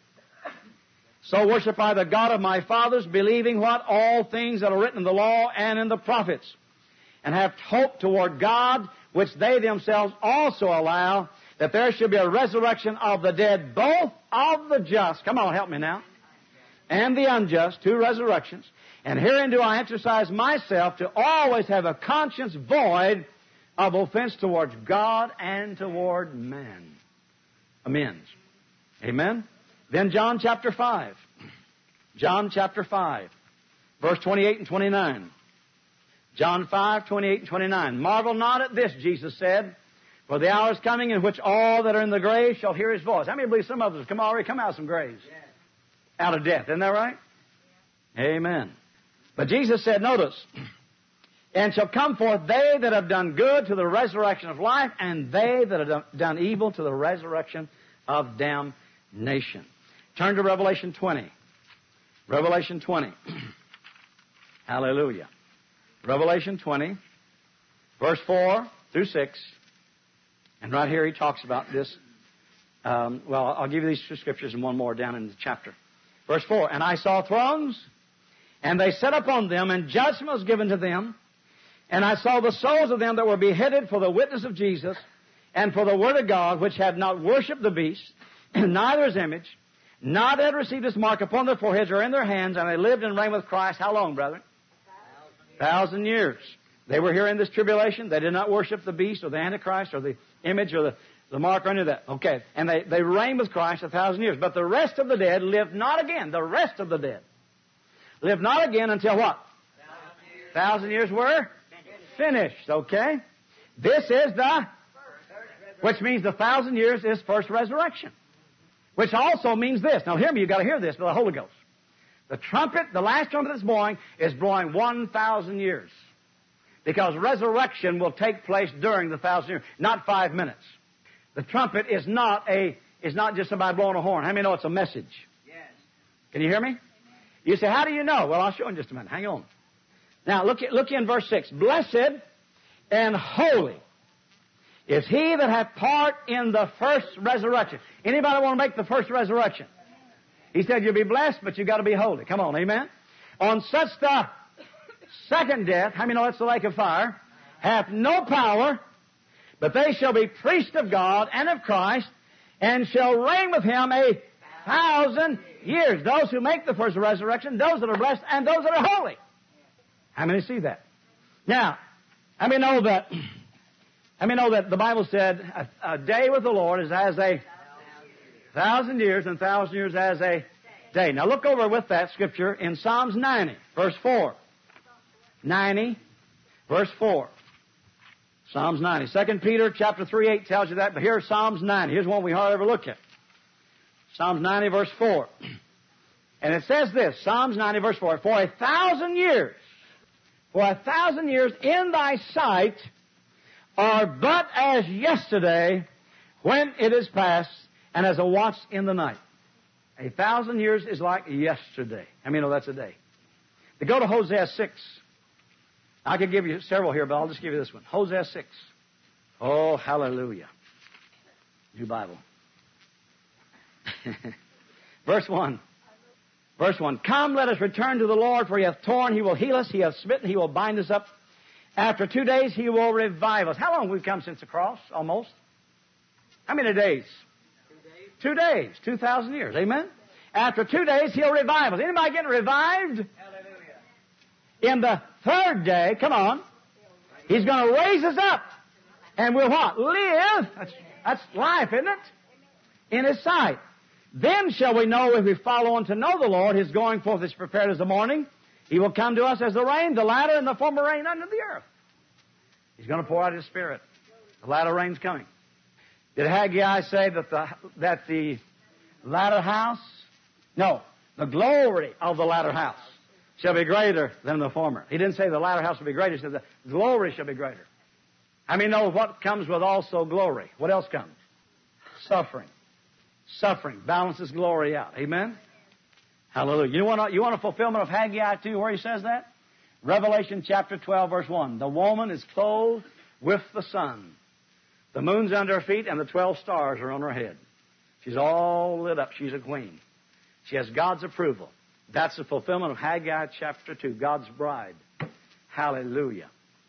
so worship I the God of my fathers, believing what? All things that are written in the law and in the prophets, and have hope toward God, which they themselves also allow, that there should be a resurrection of the dead, both of the just, come on, help me now, and the unjust, two resurrections. And herein do I exercise myself to always have a conscience void of offense towards God and toward man. Amends. Amen? Then John chapter 5. John chapter 5, verse 28 and 29. John 5, 28 and 29. Marvel not at this, Jesus said, for the hour is coming in which all that are in the grave shall hear His voice. How many believe some of us have already come out of some graves? Yes. Out of death. Isn't that right? Yeah. Amen. But Jesus said, notice, and shall come forth they that have done good to the resurrection of life, and they that have done evil to the resurrection of damnation. Turn to Revelation 20. Revelation 20. Hallelujah. Revelation 20, verse 4 through 6. And right here he talks about this. Well, I'll give you these two scriptures and one more down in the chapter. Verse 4, and I saw thrones, and they sat upon them, and judgment was given to them. And I saw the souls of them that were beheaded for the witness of Jesus, and for the word of God, which had not worshipped the beast, neither his image, not had received his mark upon their foreheads or in their hands, and they lived and reigned with Christ. How long, brethren? 1,000 years. They were here in this tribulation. They did not worship the beast or the Antichrist or the image or the mark or any of that. Okay. And they reigned with Christ 1,000 years. But the rest of the dead lived not again. The rest of the dead lived not again until what? 1,000 years were finished. Okay. This is which means the 1,000 years is first resurrection. Which also means this. Now hear me, you've got to hear this by the Holy Ghost. The trumpet, the last trumpet that's blowing, is blowing 1,000 years. Because resurrection will take place during the 1,000 years, not 5 minutes. The trumpet is not just somebody blowing a horn. How many know it's a message? Yes. Can you hear me? You say, how do you know? Well, I'll show you in just a minute. Hang on. Now, look in verse 6. Blessed and holy is he that hath part in the first resurrection. Anybody want to make the first resurrection? He said you'll be blessed, but you've got to be holy. Come on, amen? On such the second death, how many know it's the lake of fire, hath no power, but they shall be priests of God and of Christ, and shall reign with him 1,000 years. Those who make the first resurrection, those that are blessed, and those that are holy. How many see that? Now, how many know that the Bible said a day with the Lord is as 1,000 years, and 1,000 years as a day. Now look over with that scripture in Psalms 90, verse 4. 90, verse 4. Psalms 90. 2 Peter chapter 3:8 tells you that, but here's Psalms 90. Here's one we hardly ever look at. Psalms 90, verse 4. And it says this, Psalms 90, verse 4, for 1,000 years in thy sight are but as yesterday when it is past, and as a watch in the night. 1,000 years is like yesterday. I mean, that's a day. To go to Hosea 6. I could give you several here, but I'll just give you this one. Hosea 6. Oh, hallelujah. New Bible. Verse 1. Verse 1. Come, let us return to the Lord, for he hath torn, he will heal us. He hath smitten, he will bind us up. After 2 days, he will revive us. How long have we come since the cross? Almost. How many days? 2 days. 2,000 years. Amen? After 2 days, he'll revive us. Anybody getting revived? Hallelujah. In the third day, come on, he's going to raise us up. And we'll what? Live. That's life, isn't it? In his sight. Then shall we know, if we follow on to know the Lord, his going forth is prepared as the morning. He will come to us as the rain, the latter, and the former rain under the earth. He's going to pour out his Spirit. The latter rain's coming. Did Haggai say that the latter house? No. The glory of the latter house shall be greater than the former. He didn't say the latter house will be greater. He said the glory shall be greater. I mean, know what comes with also glory. What else comes? Suffering. Suffering balances glory out. Amen? Hallelujah. You want a fulfillment of Haggai 2 where he says that? Revelation chapter 12, verse 1. The woman is clothed with the sun. The moon's under her feet and the 12 stars are on her head. She's all lit up. She's a queen. She has God's approval. That's the fulfillment of Haggai chapter 2, God's bride. Hallelujah.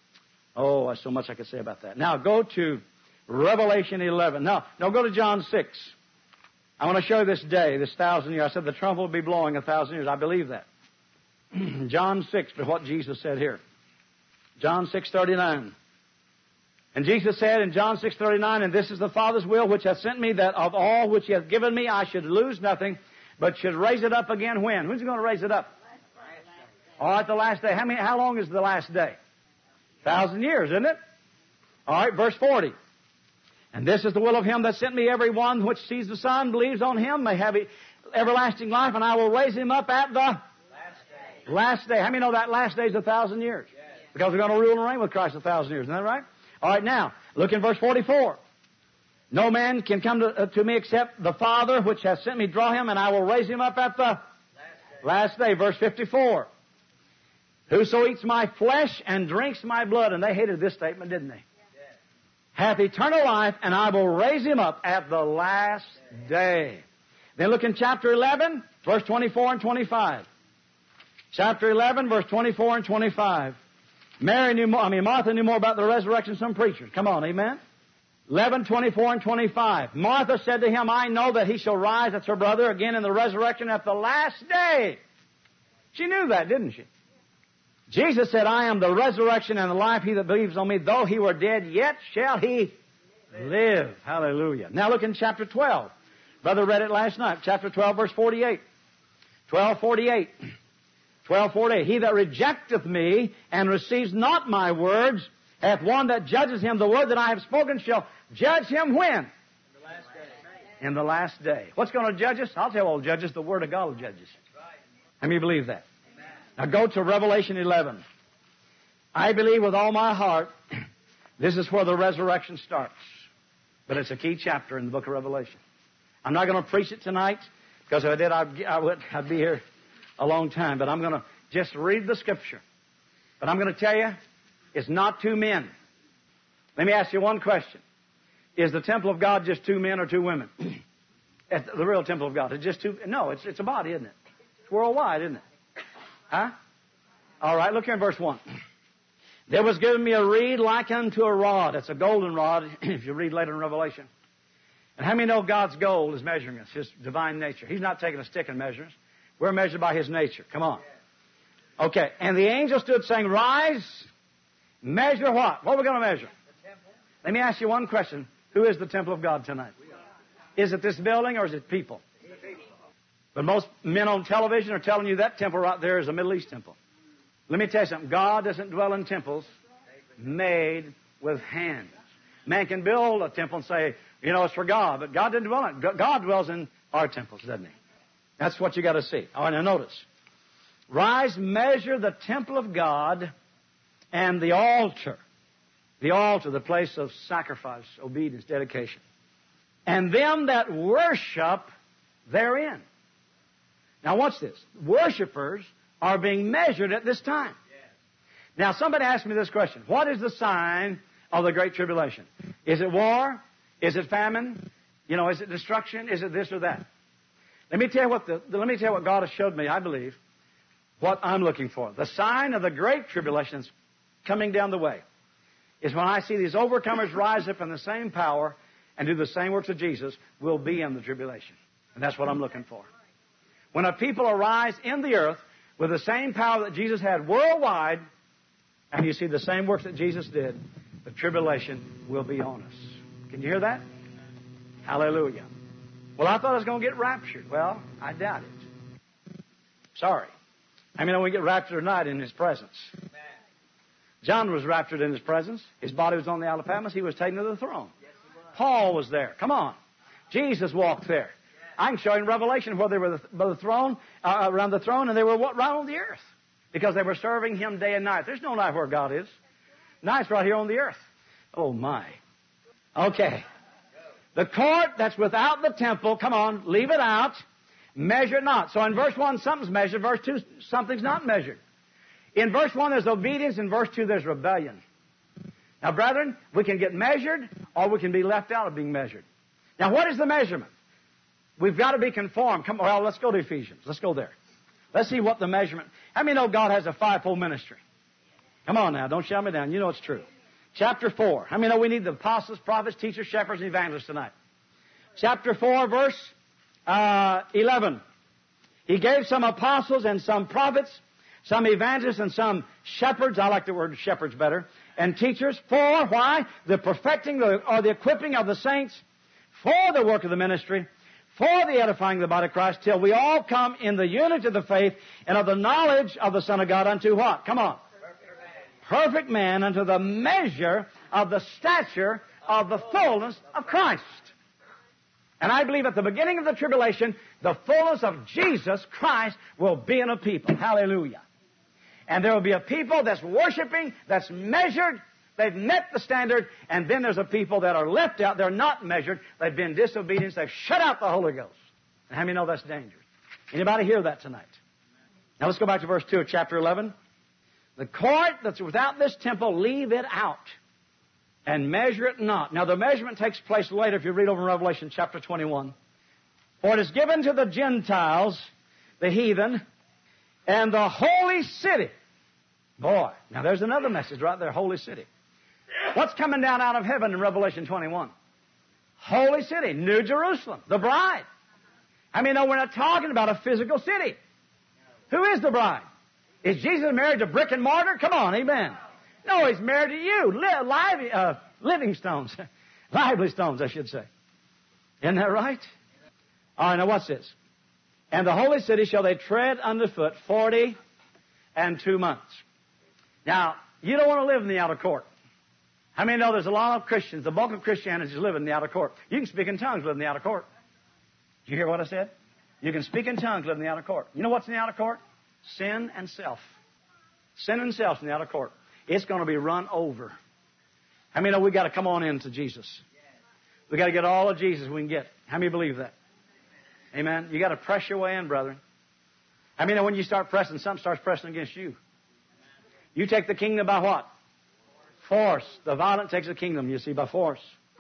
Oh, there's so much I could say about that. Now, go to Revelation 11. No, go to John 6. I want to show you this day, this 1,000 years. I said the trumpet will be blowing 1,000 years. I believe that. John 6, but what Jesus said here. John 6:39. And Jesus said in John 6:39, and this is the Father's will which hath sent me, that of all which he hath given me I should lose nothing, but should raise it up again when? When's he going to raise it up? All right, the last day. How long is the last day? 1,000 years, isn't it? All right, verse 40. And this is the will of him that sent me, every one which sees the Son, believes on him, may have everlasting life, and I will raise him up at the last day. How many know that last day is 1,000 years? Yes. Because we're going to rule and reign with Christ 1,000 years. Isn't that right? All right, now, look in verse 44. No man can come to me except the Father which hath sent me draw him, and I will raise him up at the last day. Verse 54. Whoso eats my flesh and drinks my blood, and they hated this statement, didn't they? Yes. Hath eternal life, and I will raise him up at the last day. Then look in chapter 11, verse 24 and 25. Chapter 11, verse 24 and 25. Martha knew more about the resurrection than some preachers. Come on, amen? 11, 24 and 25. Martha said to him, I know that he shall rise, that's her brother, again in the resurrection at the last day. She knew that, didn't she? Jesus said, I am the resurrection and the life. He that believes on me, though he were dead, yet shall he live. Hallelujah. Now look in chapter 12. Brother read it last night. Chapter 12, verse 48. 12:48. 12:48. He that rejecteth me and receives not my words hath one that judges him. The word that I have spoken shall judge him when? In the last day. In the last day. What's going to judge us? I'll tell you what will judge us. The word of God will judge us. How many believe that? Now go to Revelation 11. I believe with all my heart this is where the resurrection starts. But it's a key chapter in the book of Revelation. I'm not going to preach it tonight, because if I did, I'd be here a long time. But I'm going to just read the Scripture. But I'm going to tell you, it's not two men. Let me ask you one question. Is the temple of God just two men or two women? The real temple of God. It's just two? No, it's a body, isn't it? It's worldwide, isn't it? Huh? All right, look here in verse 1. There was given me a reed like unto a rod. It's a golden rod, if you read later in Revelation. And how many know God's gold is measuring us, His divine nature? He's not taking a stick and measuring us. We're measured by His nature. Come on. Okay, and the angel stood saying, rise, measure what? What are we going to measure? The temple. Let me ask you one question. Who is the temple of God tonight? Is it this building or is it people? But most men on television are telling you that temple right there is a Middle East temple. Let me tell you something. God doesn't dwell in temples made with hands. Man can build a temple and say, it's for God. But God didn't dwell in it. God dwells in our temples, doesn't He? That's what you got to see. All right, now notice. Rise, measure the temple of God and the altar. The altar, the place of sacrifice, obedience, dedication. And them that worship therein. Now watch this. Worshippers are being measured at this time. Now somebody asked me this question. What is the sign of the Great Tribulation? Is it war? Is it famine? Is it destruction? Is it this or that? Let me tell you what God has showed me, I believe, what I'm looking for. The sign of the Great Tribulation is coming down the way is when I see these overcomers rise up in the same power and do the same works of Jesus, will be in the tribulation. And that's what I'm looking for. When a people arise in the earth with the same power that Jesus had worldwide, and you see the same works that Jesus did, the tribulation will be on us. Can you hear that? Hallelujah. Well, I thought I was going to get raptured. Well, I doubt it. Sorry. I mean, we get raptured tonight in His presence. John was raptured in His presence. His body was on the Isle of Patmos. He was taken to the throne. Paul was there. Come on. Jesus walked there. I can show you in Revelation where they were by the throne, around the throne, and they were right on the earth. because they were serving Him day and night. There's no night where God is. Night's right here on the earth. Oh, my. Okay. The court that's without the temple, come on, leave it out. Measure not. So in verse 1, something's measured. Verse 2, something's not measured. In verse 1, there's obedience. In verse 2, there's rebellion. Now, brethren, we can get measured or we can be left out of being measured. Now, what is the measurement? We've got to be conformed. Come on, well, let's go to Ephesians. Let's go there. Let's see what the measurement. How many know God has a fivefold ministry? Come on now, don't shout me down. You know it's true. Chapter 4. How many know we need the apostles, prophets, teachers, shepherds, and evangelists tonight? Chapter 4, verse 11. He gave some apostles and some prophets, some evangelists and some shepherds. I like the word shepherds better. And teachers for, why? The perfecting or the equipping of the saints for the work of the ministry, for the edifying of the body of Christ, till we all come in the unity of the faith and of the knowledge of the Son of God unto what? Come on. Perfect man unto the measure of the stature of the fullness of Christ. And I believe at the beginning of the tribulation, the fullness of Jesus Christ will be in a people. Hallelujah. And there will be a people that's worshiping, that's measured, they've met the standard, and then there's a people that are left out, they're not measured, they've been disobedient, they've shut out the Holy Ghost. And how many know that's dangerous? Anybody hear that tonight? Now let's go back to verse 2 of chapter 11. The court that's without this temple, leave it out and measure it not. Now the measurement takes place later if you read over in Revelation chapter 21. For it is given to the Gentiles, the heathen, and the holy city. Boy, now there's another message right there, holy city. What's coming down out of heaven in Revelation 21? Holy city, New Jerusalem, the bride. I mean, no, we're not talking about a physical city. Who is the bride? Is Jesus married to brick and mortar? Come on, amen. No, He's married to you. Living stones. Lively stones, I should say. Isn't that right? All right, now what's this? And the holy city shall they tread underfoot 42 months. Now, you don't want to live in the outer court. How many know there's a lot of Christians, the bulk of Christianity is living in the outer court. You can speak in tongues, live in the outer court. Did you hear what I said? You can speak in tongues, live in the outer court. You know what's in the outer court? Sin and self. Sin and self in the outer court. It's going to be run over. How many know we got to come on into Jesus? We got to get all of Jesus we can get. How many believe that? Amen. You got to press your way in, brethren. I mean, when you start pressing, something starts pressing against you. You take the kingdom by what? Force. The violent takes the kingdom, you see, by force.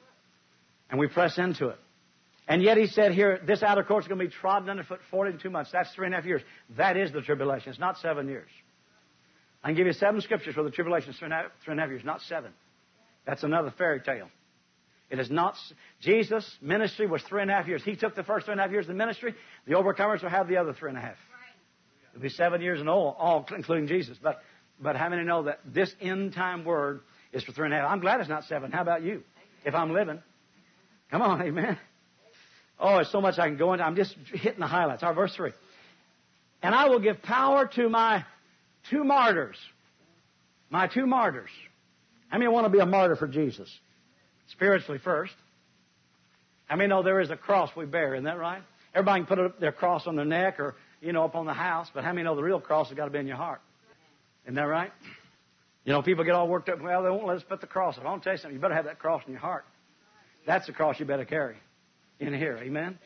And we press into it. And yet He said here, this outer court is going to be trodden underfoot 42 months. That's 3.5 years. That is the tribulation. It's not 7 years. I can give you 7 scriptures where the tribulation is 3.5 years, not 7. That's another fairy tale. It is not. Jesus' ministry was 3.5 years. He took the first 3.5 years of the ministry. The overcomers will have the other 3.5. It'll be 7 years in all, including Jesus. But how many know that this end time word is for 3.5? I'm glad it's not 7. How about you? If I'm living. Come on, amen. Oh, there's so much I can go into. I'm just hitting the highlights. All right, verse 3. And I will give power to my 2 martyrs. My 2 martyrs. How many want to be a martyr for Jesus? Spiritually first. How many know there is a cross we bear? Isn't that right? Everybody can put their cross on their neck or, up on the house. But how many know the real cross has got to be in your heart? Isn't that right? People get all worked up. Well, they won't let us put the cross up. I want to tell you something. You better have that cross in your heart. That's the cross you better carry in here. Amen? Amen.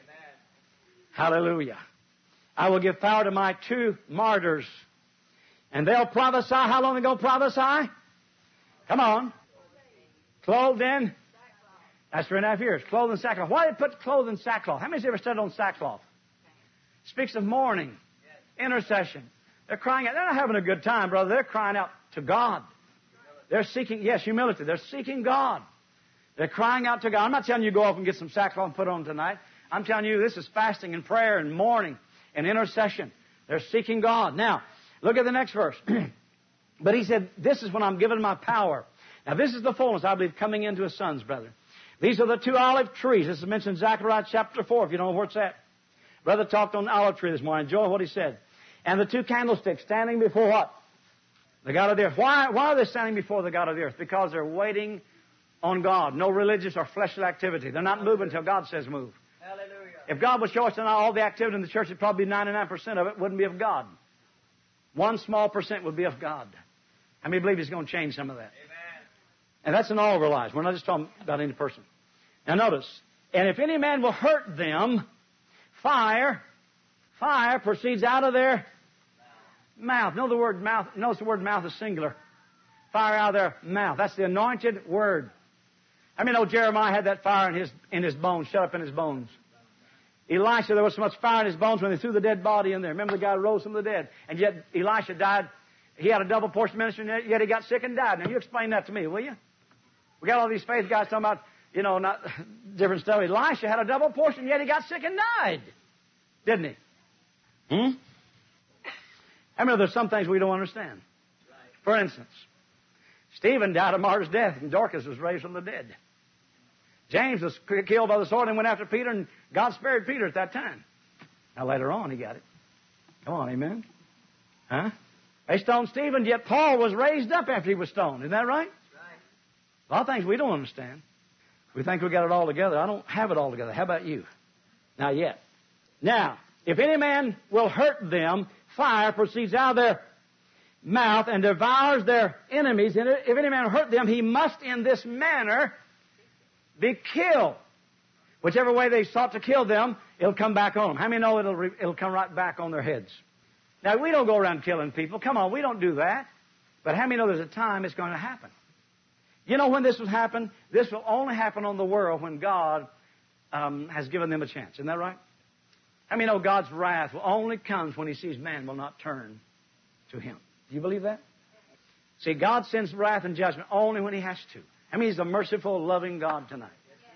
Hallelujah. I will give power to my 2 martyrs. And they'll prophesy. How long are they going to prophesy? Come on. Clothed in? That's 3.5 years. Clothed in sackcloth. Why did they put clothed in sackcloth? How many of you ever studied on sackcloth? It speaks of mourning, intercession. They're crying out. They're not having a good time, brother. They're crying out to God. They're seeking, humility. They're seeking God. They're crying out to God. I'm not telling you to go off and get some sackcloth and put on tonight. I'm telling you this is fasting and prayer and mourning and intercession. They're seeking God. Now, look at the next verse. But He said, this is when I'm given my power. Now, this is the fullness, I believe, coming into His sons, brother. These are the 2 olive trees. This is mentioned in Zechariah chapter 4, if you don't know where it's at. Brother talked on the olive tree this morning. Enjoy what he said. And the 2 candlesticks standing before what? The God of the earth. Why are they standing before the God of the earth? Because they're waiting on God. No religious or fleshly activity. They're not moving until God says move. Hallelujah. If God would show us tonight all the activity in the church, it'd probably be 99% of it wouldn't be of God. 1 small % would be of God. How many believe He's going to change some of that? Amen. And that's in all of our lives. We're not just talking about any person. Now notice, and if any man will hurt them, fire proceeds out of their mouth. Notice the word mouth is singular. Fire out of their mouth. That's the anointed word. How many know Jeremiah had that fire in his bones, shut up in his bones? Elisha, there was so much fire in his bones when they threw the dead body in there. Remember the guy who rose from the dead? And yet Elisha died. He had a double portion ministry, and yet he got sick and died. Now you explain that to me, will you? We got all these faith guys talking about, not different stuff. Elisha had a double portion, yet he got sick and died. Didn't he? I mean, there's some things we don't understand. For instance, Stephen died a martyr's death, and Dorcas was raised from the dead. James was killed by the sword and went after Peter, and God spared Peter at that time. Now, later on, he got it. Come on, amen? Huh? They stoned Stephen, yet Paul was raised up after he was stoned. Isn't that right? A lot of things we don't understand. We think we got it all together. I don't have it all together. How about you? Not yet. Now, if any man will hurt them, fire proceeds out of their mouth and devours their enemies. And if any man hurt them, he must in this manner be killed. Whichever way they sought to kill them, it'll come back on them. How many know it'll come right back on their heads? Now, we don't go around killing people. Come on, we don't do that. But how many know there's a time it's going to happen? You know when this will happen? This will only happen on the world when God has given them a chance. Isn't that right? How many know God's wrath will only comes when He sees man will not turn to Him? Do you believe that? See, God sends wrath and judgment only when He has to. I mean, He's a merciful, loving God tonight.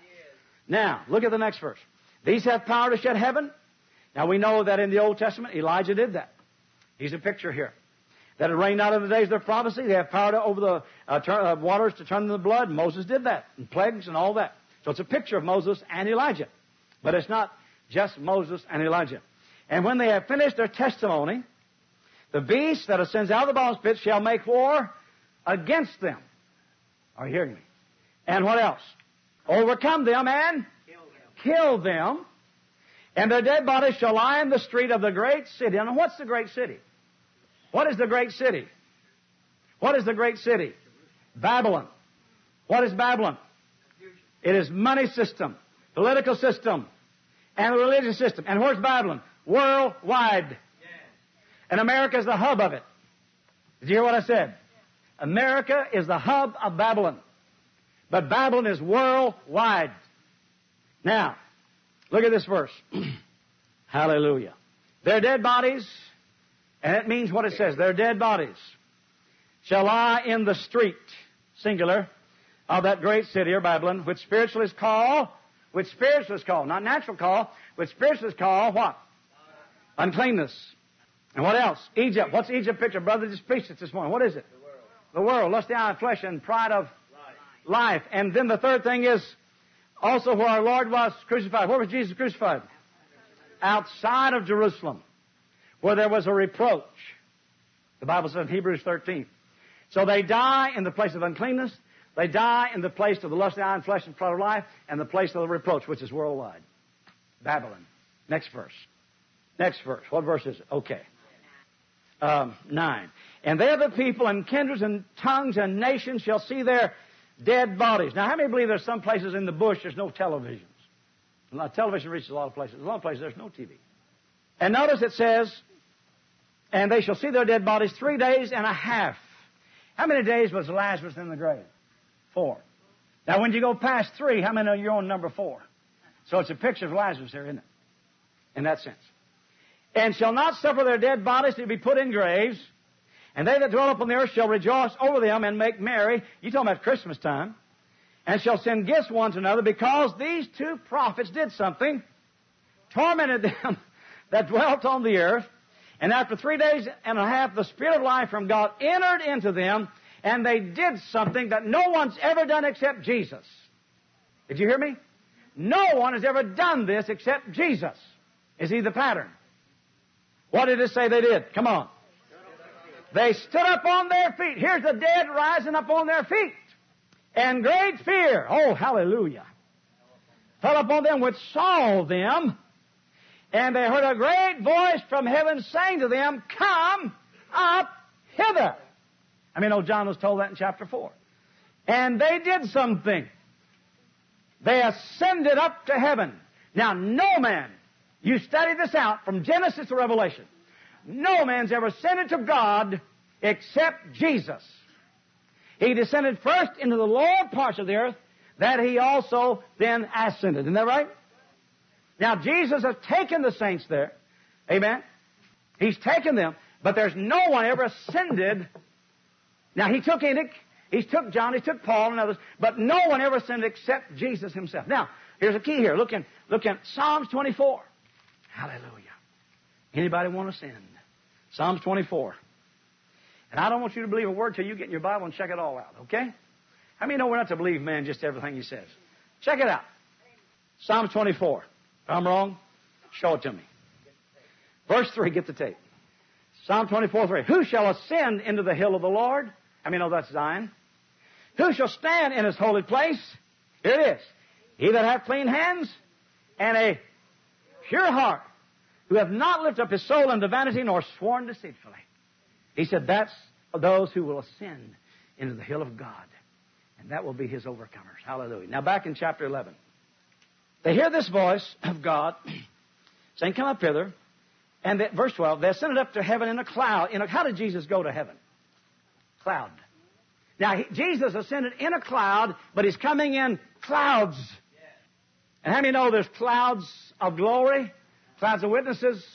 Now, look at the next verse. These have power to shut heaven. Now, we know that in the Old Testament, Elijah did that. He's a picture here. That it rained out in the days of their prophecy. They have power to over the waters to turn them to blood. Moses did that. And plagues and all that. So it's a picture of Moses and Elijah. But it's not just Moses and Elijah. And when they have finished their testimony, the beast that ascends out of the bottomless pit shall make war against them. Are you hearing me? And what else? Overcome them and kill them. And their dead bodies shall lie in the street of the great city. And what's the great city? What is the great city? What is the great city? Babylon. What is Babylon? It is money system, political system, and the religious system. And where's Babylon? Worldwide. And America is the hub of it. Did you hear what I said? America is the hub of Babylon. But Babylon is worldwide. Now, look at this verse. Hallelujah. Their dead bodies, and it means what it says, their dead bodies shall lie in the street, singular, of that great city or Babylon, which spiritualists call, not natural call, which spiritualists call what? Uncleanness. And what else? Egypt. What's Egypt picture? Brother just preached it this morning. What is it? The world. Lust of the eye of flesh and pride of life. And then the third thing is also where our Lord was crucified. Where was Jesus crucified? Outside of Jerusalem, where there was a reproach. The Bible says in Hebrews 13. So they die in the place of uncleanness. They die in the place of the lust of the eye and flesh and pride of life, and the place of the reproach, which is worldwide. Babylon. Next verse. Next verse. What verse is it? Okay. 9. And they are the people and kindreds and tongues and nations shall see their dead bodies. Now, how many believe there's some places in the bush there's no televisions? Television reaches a lot of places. A lot of places there's no TV. And notice it says, and they shall see their dead bodies 3 days and a half. How many days was Lazarus in the grave? 4. Now, when you go past 3, how many know you're on number 4? So it's a picture of Lazarus here, isn't it? In that sense. And shall not suffer their dead bodies to be put in graves, and they that dwell upon the earth shall rejoice over them and make merry. You're talking about Christmas time. And shall send gifts one to another, because these 2 prophets did something, tormented them that dwelt on the earth. And after 3 days and a half, the Spirit of life from God entered into them, and they did something that no one's ever done except Jesus. Did you hear me? No one has ever done this except Jesus. Is He the pattern? What did it say they did? Come on. They stood up on their feet. Here's the dead rising up on their feet. And great fear, oh, hallelujah, fell upon them which saw them. And they heard a great voice from heaven saying to them, Come up hither. I mean, John was told that in chapter 4. And they did something. They ascended up to heaven. Now, no man, you study this out from Genesis to Revelation, no man's ever ascended to God except Jesus. He descended first into the lower parts of the earth, that He also then ascended. Isn't that right? Now, Jesus has taken the saints there. Amen? He's taken them, but there's no one ever ascended. Now, He took Enoch, He took John, He took Paul and others, but no one ever ascended except Jesus Himself. Now, here's a key here. Look in Psalms 24. Hallelujah. Anybody want to ascend? Psalms 24. And I don't want you to believe a word till you get in your Bible and check it all out, okay? How many know we're not to believe man just everything he says? Check it out. Psalms 24. If I'm wrong, show it to me. Verse 3, get the tape. Psalm 24, 3. Who shall ascend into the hill of the Lord? How many know that's Zion? Who shall stand in His holy place? Here it is. He that hath clean hands and a pure heart, who hath not lifted up his soul unto vanity, nor sworn deceitfully. He said that's those who will ascend into the hill of God. And that will be His overcomers. Hallelujah. Now back in chapter 11. They hear this voice of God saying, come up hither. And verse 12, they ascended up to heaven in a cloud. How did Jesus go to heaven? Cloud. Now, Jesus ascended in a cloud, but He's coming in clouds. And how many know there's clouds of glory, clouds of witnesses?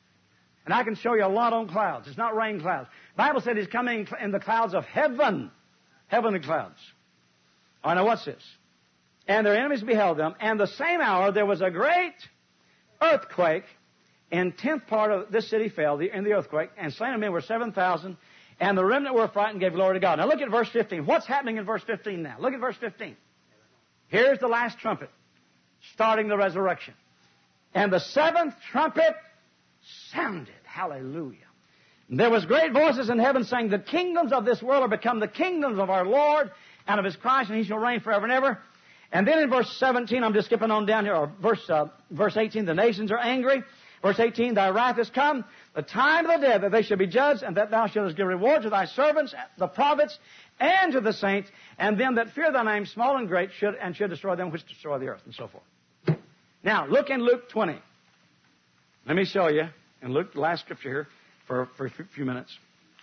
And I can show you a lot on clouds. It's not rain clouds. The Bible said He's coming in the clouds of heaven. Heavenly clouds. All right, now what's this? And their enemies beheld them. And the same hour there was a great earthquake. And 10th part of this city fell in the earthquake. And slain of men were 7,000. And the remnant were frightened and gave glory to God. Now look at verse 15. What's happening in verse 15 now? Look at verse 15. Here's the last trumpet, starting the resurrection. And the 7th trumpet sounded. Hallelujah. And there was great voices in heaven saying, the kingdoms of this world are become the kingdoms of our Lord and of His Christ, and He shall reign forever and ever. And then in verse 17, I'm just skipping on down here, or verse 18, the nations are angry. Verse 18, thy wrath is come, the time of the dead, that they shall be judged, and that thou shouldest give reward to thy servants, the prophets, and to the saints, and them that fear thy name, small and great, should destroy them which destroy the earth, and so forth. Now, look in Luke 20. Let me show you, in Luke, the last scripture here, for a few minutes.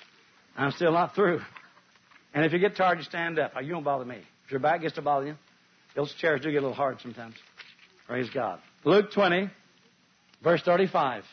I'm still not through. And if you get tired, you stand up. You won't bother me. If your back gets to bother you, those chairs do get a little hard sometimes. Praise God. Luke 20. Verse 35.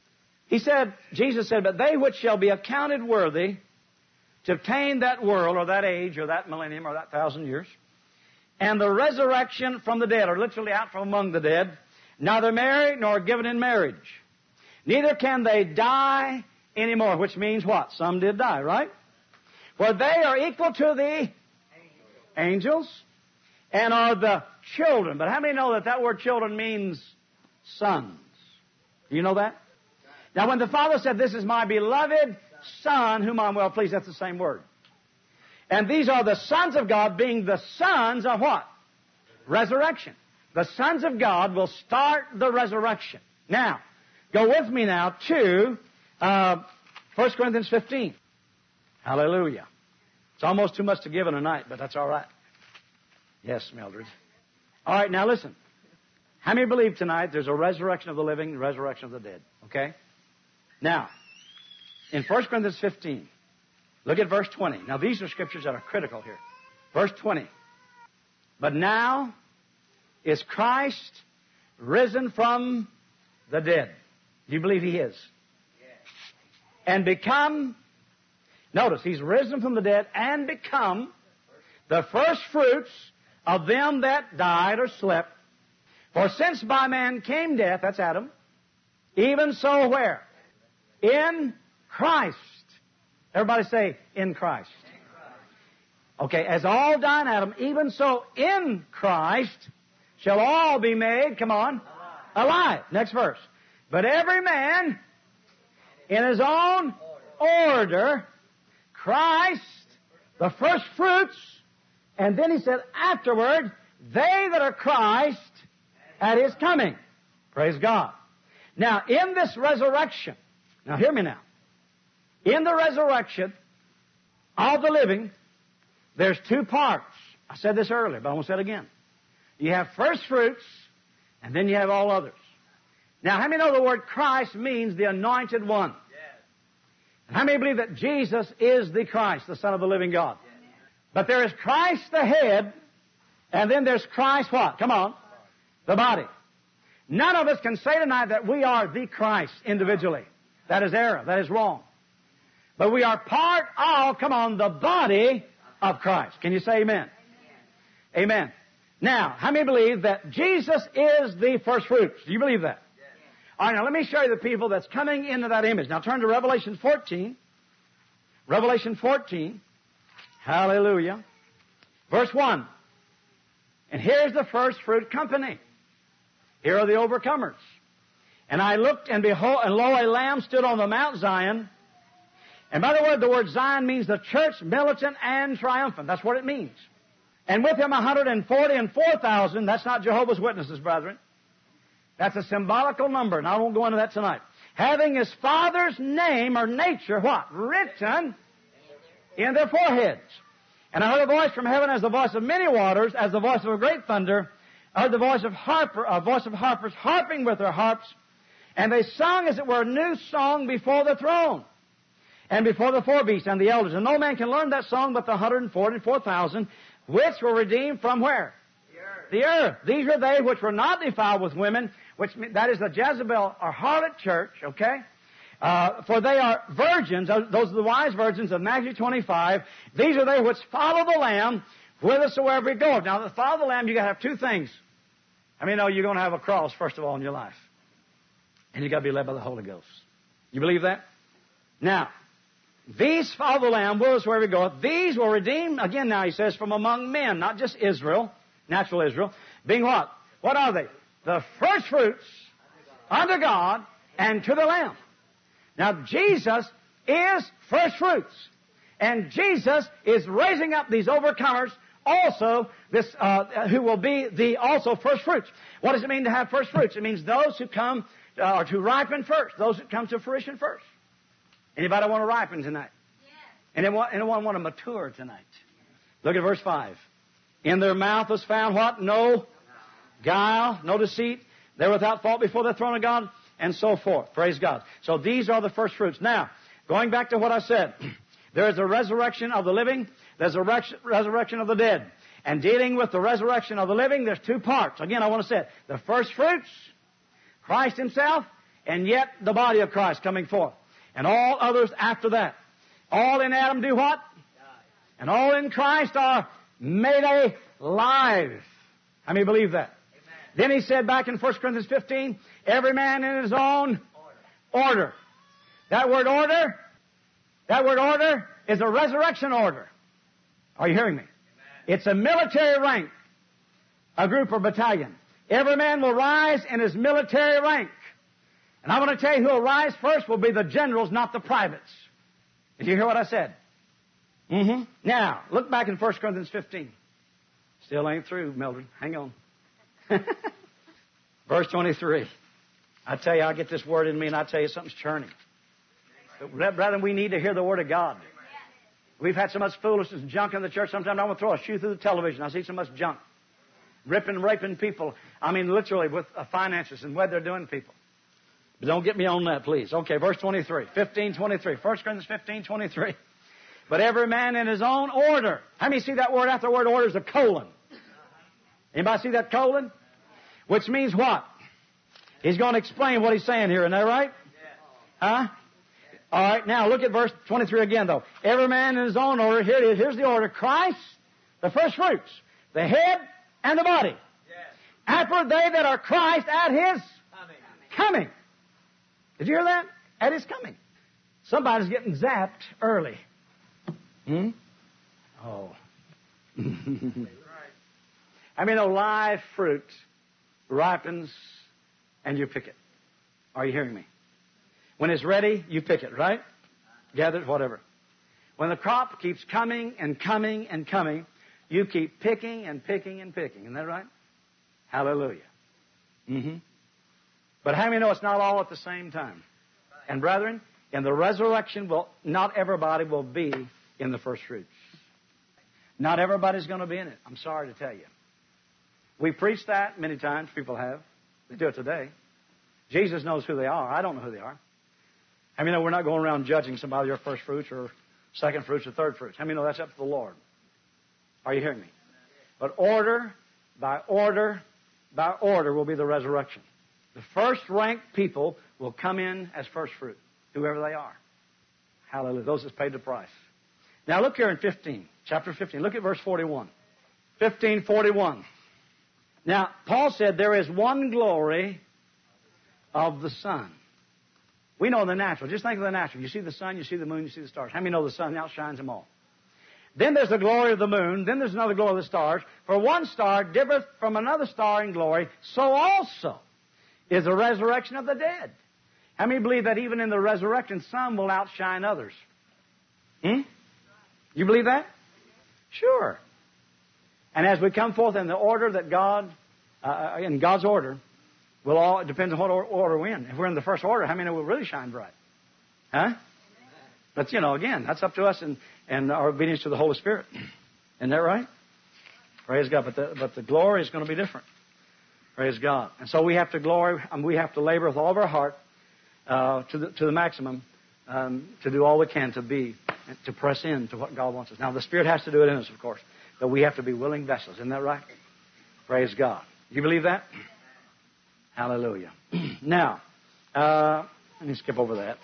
Jesus said, but they which shall be accounted worthy to obtain that world or that age or that millennium or that 1,000 years, and the resurrection from the dead, or literally out from among the dead, neither marry nor given in marriage, neither can they die anymore, which means what? Some did die, right? For they are equal to the angels and are the children. But how many know that word children means sons? Do you know that? Now, when the Father said, this is my beloved Son, whom I'm well pleased, that's the same word. And these are the sons of God, being the sons of what? Resurrection. The sons of God will start the resurrection. Now, go with me now to 1 Corinthians 15. Hallelujah. It's almost too much to give in a night, but that's all right. Yes, Mildred. All right, now listen. How many believe tonight there's a resurrection of the living and resurrection of the dead? Okay? Now, in 1 Corinthians 15, look at verse 20. Now, these are scriptures that are critical here. Verse 20. But now is Christ risen from the dead. Do you believe He is? Yes. And become, notice, He's risen from the dead and become the first fruits of them that died or slept. For since by man came death, that's Adam, even so where? In Christ. Everybody say, in Christ. Okay, as all die in Adam, even so in Christ shall all be made, come on, alive. Next verse. But every man in his own order, Christ, the first fruits, and then he said afterward, they that are Christ at His coming. Praise God. Now, in this resurrection, now hear me now. In the resurrection of the living, there's two parts. I said this earlier, but I won't say it again. You have first fruits, and then you have all others. Now, how many know the word Christ means the anointed one? Yes. And how many believe that Jesus is the Christ, the Son of the living God? Yes. But there is Christ the head, and then there's Christ what? Come on. The body. None of us can say tonight that we are the Christ individually. That is error. That is wrong. But we are part of, come on, the body of Christ. Can you say amen? Amen. Now, how many believe that Jesus is the first fruits? Do you believe that? Yes. All right, now let me show you the people that's coming into that image. Now turn to Revelation 14. Revelation 14. Hallelujah. Verse 1. And here's the first fruit company. Here are the overcomers. And I looked, and behold, and lo, a lamb stood on the Mount Zion. And by the word Zion means the church, militant and triumphant. That's what it means. And with him 144,000. That's not Jehovah's Witnesses, brethren. That's a symbolical number, and I won't go into that tonight. Having his Father's name or nature, what? Written in their foreheads. And I heard a voice from heaven as the voice of many waters, as the voice of a great thunder. I heard the voice of harpers harping with their harps. And they sung, as it were, a new song before the throne, and before the four beasts and the elders. And no man can learn that song but the 144,000, which were redeemed from where? The earth. These are they which were not defiled with women, that is the Jezebel or harlot church, okay? For they are virgins, those are the wise virgins of Matthew 25. These are they which follow the Lamb whithersoever he goeth. Now, to follow the Lamb, you got to have two things. I mean, you're going to have a cross, first of all, in your life. And you got to be led by the Holy Ghost. You believe that? Now, these follow the Lamb whithersoever he goeth. These were redeemed, again now he says, from among men, not just Israel, natural Israel, being what? What are they? The first fruits unto God and to the Lamb. Now, Jesus is first fruits. And Jesus is raising up these overcomers also, who will be the also first fruits. What does it mean to have first fruits? It means those who come or to ripen first. Those that come to fruition first. Anybody want to ripen tonight? Yes. Anyone want to mature tonight? Look at verse 5. In their mouth was found what? No guile, no deceit. They're without fault before the throne of God, and so forth. Praise God. So these are the first fruits. Now, going back to what I said, there is a resurrection of the living, there's a resurrection of the dead. And dealing with the resurrection of the living, there's two parts. Again, I want to say it. The first fruits, Christ himself, and yet the body of Christ coming forth. And all others after that. All in Adam do what? And all in Christ are made alive. How many believe that? Amen. Then he said back in 1 Corinthians 15, every man in his own order. That word order is a resurrection order. Are you hearing me? Amen. It's a military rank, a group or battalion. Every man will rise in his military rank. And I'm going to tell you who will rise first will be the generals, not the privates. Did you hear what I said? Mm-hmm. Now, look back in 1 Corinthians 15. Still ain't through, Mildred. Hang on. Verse 23. I tell you, I get this word in me and I tell you something's churning. But, brethren, we need to hear the Word of God. We've had so much foolishness and junk in the church. Sometimes I want to throw a shoe through the television. I see so much junk. Ripping, raping people. I mean, literally with finances and what they're doing people. But don't get me on that, please. Okay, verse 23. 15:23. 1 Corinthians 15:23. But every man in his own order. How many see that word after the word order is a colon? Anybody see that colon? Which means what? He's going to explain what he's saying here. Isn't that right? Huh? All right, now look at verse 23 again, though. Every man in his own order. Here it is. Here's the order. Christ, the first fruits, the head, and the body. Yes. After they that are Christ at his coming. Did you hear that? At his coming. Somebody's getting zapped early. Oh. I mean, a live fruit ripens and you pick it. Are you hearing me? When it's ready, you pick it, right? Gather it, whatever. When the crop keeps coming and coming and coming, you keep picking and picking and picking. Isn't that right? Hallelujah. Mm-hmm. But how many know it's not all at the same time? And brethren, In the resurrection, not everybody will be in the first fruits. Not everybody's going to be in it. I'm sorry to tell you. We preached that many times. People have. They do it today. Jesus knows who they are. I don't know who they are. How many know we're not going around judging somebody their first fruits or second fruits or third fruits? How many know that's up to the Lord? Are you hearing me? But order by order by order will be the resurrection. The first-ranked people will come in as first fruit, whoever they are. Hallelujah. Those that paid the price. Now look here in 15, chapter 15. Look at verse 41. 15:41. Now, Paul said there is one glory of the sun. We know the natural. Just think of the natural. You see the sun, you see the moon, you see the stars. How many know the sun outshines them all? Then there's the glory of the moon. Then there's another glory of the stars. For one star differeth from another star in glory. So also is the resurrection of the dead. How many believe that even in the resurrection, some will outshine others? You believe that? Sure. And as we come forth in the order that God, in God's order, it depends on what order we're in. If we're in the first order, how many will really shine bright? Huh? But, again, that's up to us and our obedience to the Holy Spirit. Isn't that right? Praise God. But the glory is going to be different. Praise God. And so we have to we have to labor with all of our heart to the maximum to do all we can to press in to what God wants us. Now, the Spirit has to do it in us, of course. But we have to be willing vessels. Isn't that right? Praise God. You believe that? Hallelujah. Now, let me skip over that.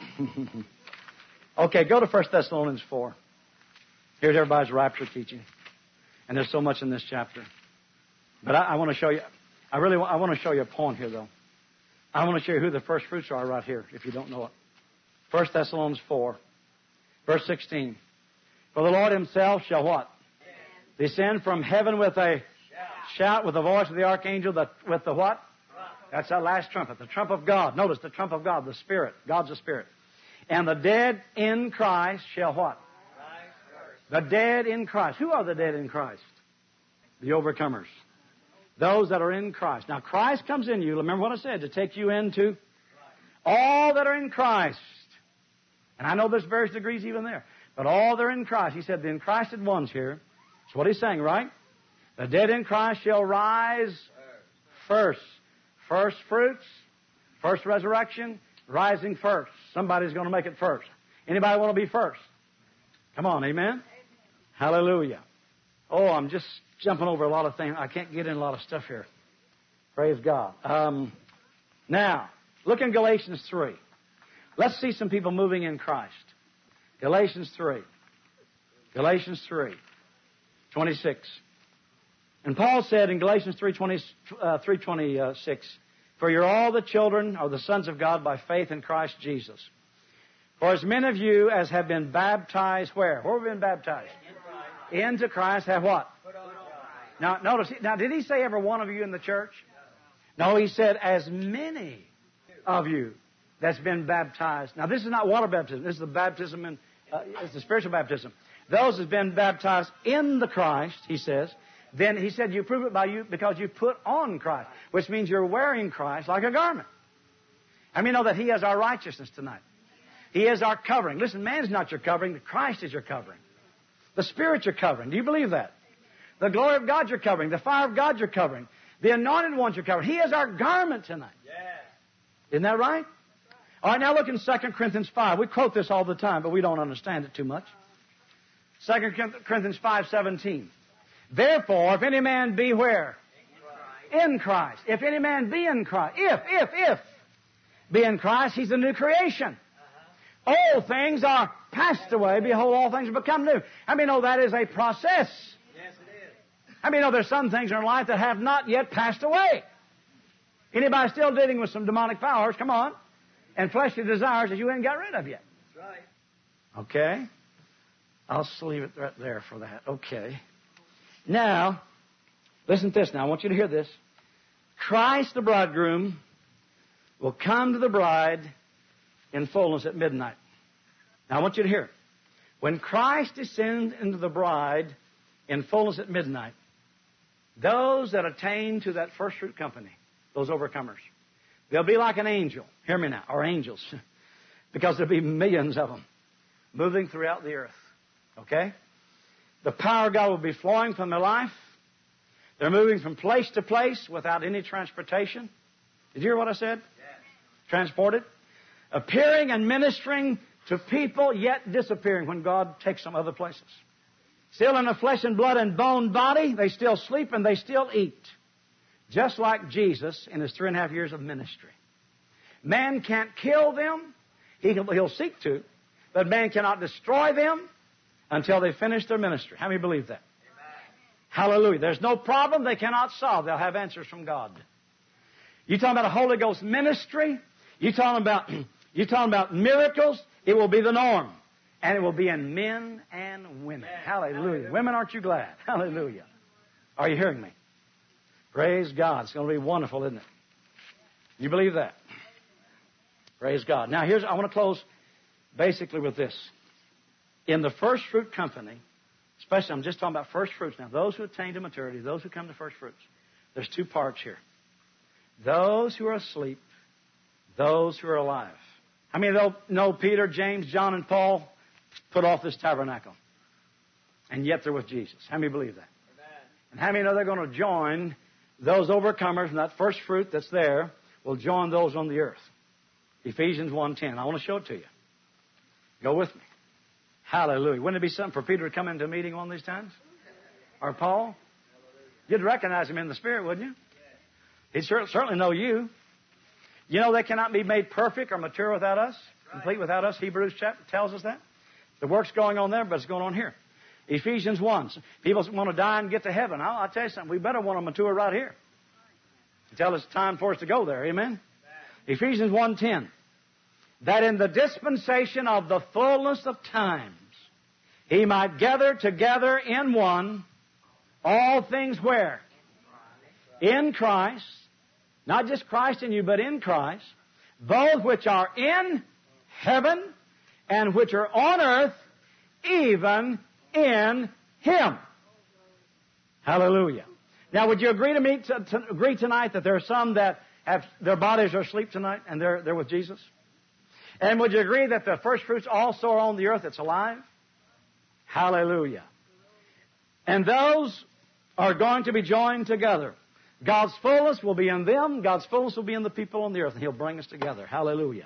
Okay, go to 1 Thessalonians 4. Here's everybody's rapture teaching. And there's so much in this chapter. But I want to show you, I want to show you a point here, though. I want to show you who the first fruits are right here, if you don't know it. 1 Thessalonians 4, verse 16. For the Lord himself shall what? Descend from heaven with a shout, with the voice of the archangel, with the what? That's that last trumpet, the trump of God. Notice the trump of God, the Spirit. God's the Spirit. And the dead in Christ shall what? The dead in Christ. Who are the dead in Christ? The overcomers. Those that are in Christ. Now, Christ comes in you. Remember what I said, to take you into all that are in Christ. And I know there's various degrees even there. But all that are in Christ. He said the in Christed ones here. That's what he's saying, right? The dead in Christ shall rise first. First fruits, first resurrection, rising first. Somebody's going to make it first. Anybody want to be first? Come on, amen? Hallelujah. Oh, I'm just jumping over a lot of things. I can't get in a lot of stuff here. Praise God. Now, look in Galatians 3. Let's see some people moving in Christ. Galatians 3. Galatians 3, 26. And Paul said in Galatians 3:26, for you're all the children or the sons of God by faith in Christ Jesus. For as many of you as have been baptized where? Where have we been baptized? Into Christ have what? Now, notice, did he say every one of you in the church? No, he said as many of you that's been baptized. Now, this is not water baptism. This is the baptism it's the spiritual baptism. Those who've been baptized in the Christ, he says. Then he said you prove it because you put on Christ, which means you're wearing Christ like a garment. I mean, know that he is our righteousness tonight. He is our covering. Listen, man's not your covering. Christ is your covering. The Spirit's your covering. Do you believe that? The glory of God your covering. The fire of God your covering. The anointed one's your covering. He is our garment tonight. Yes. Isn't that right? All right, now look in 2 Corinthians 5. We quote this all the time, but we don't understand it too much. 2 Corinthians 5:17. Therefore, if any man be where? In Christ. If any man be in Christ. If be in Christ, he's a new creation. Old things are passed away. Behold, all things have become new. How many know that is a process? Yes, it is. How many know there's some things in our life that have not yet passed away? Anybody still dealing with some demonic powers? Come on. And fleshly desires that you ain't got rid of yet. That's right. Okay. I'll just leave it right there for that. Okay. Now, listen to this now. I want you to hear this. Christ the bridegroom will come to the bride in fullness at midnight. Now, I want you to hear it. When Christ descends into the bride in fullness at midnight, those that attain to that first fruit company, those overcomers, they'll be like an angel. Hear me now. Or angels. Because there'll be millions of them moving throughout the earth. Okay? The power of God will be flowing from their life. They're moving from place to place without any transportation. Did you hear what I said? Yes. Transported. Appearing and ministering to people, yet disappearing when God takes them other places. Still in a flesh and blood and bone body, they still sleep and they still eat. Just like Jesus in His 3.5 years of ministry. Man can't kill them. He'll seek to. But man cannot destroy them until they finish their ministry. How many believe that? Hallelujah. There's no problem they cannot solve. They'll have answers from God. You talking about a Holy Ghost ministry? You talking about miracles? It will be the norm. And it will be in men and women. Hallelujah. Women, aren't you glad? Hallelujah. Are you hearing me? Praise God. It's going to be wonderful, isn't it? You believe that? Praise God. Now, I want to close basically with this. In the first fruit company, especially I'm just talking about first fruits now, those who attain to maturity, those who come to first fruits, there's two parts here. Those who are asleep, those who are alive. How many know Peter, James, John, and Paul put off this tabernacle? And yet they're with Jesus. How many believe that? Amen. And how many know they're going to join those overcomers from that first fruit that's there, will join those on the earth? Ephesians 1:10. I want to show it to you. Go with me. Hallelujah. Wouldn't it be something for Peter to come into a meeting one of these times? Or Paul? You'd recognize him in the Spirit, wouldn't you? He'd certainly know you. You know they cannot be made perfect or mature without us, complete without us. Hebrews chapter tells us that. The work's going on there, but it's going on here. Ephesians 1. People want to die and get to heaven. I'll tell you something. We better want to mature right here until it's time for us to go there. Amen? Ephesians 1:10. That in the dispensation of the fullness of times, He might gather together in one all things where? In Christ. Not just Christ in you, but in Christ. Both which are in heaven and which are on earth, even in Him. Hallelujah. Now, would you agree agree tonight that there are some that have their bodies are asleep tonight and they're with Jesus? And would you agree that the first fruits also are on the earth that's alive? Hallelujah. And those are going to be joined together. God's fullness will be in them. God's fullness will be in the people on the earth. And He'll bring us together. Hallelujah.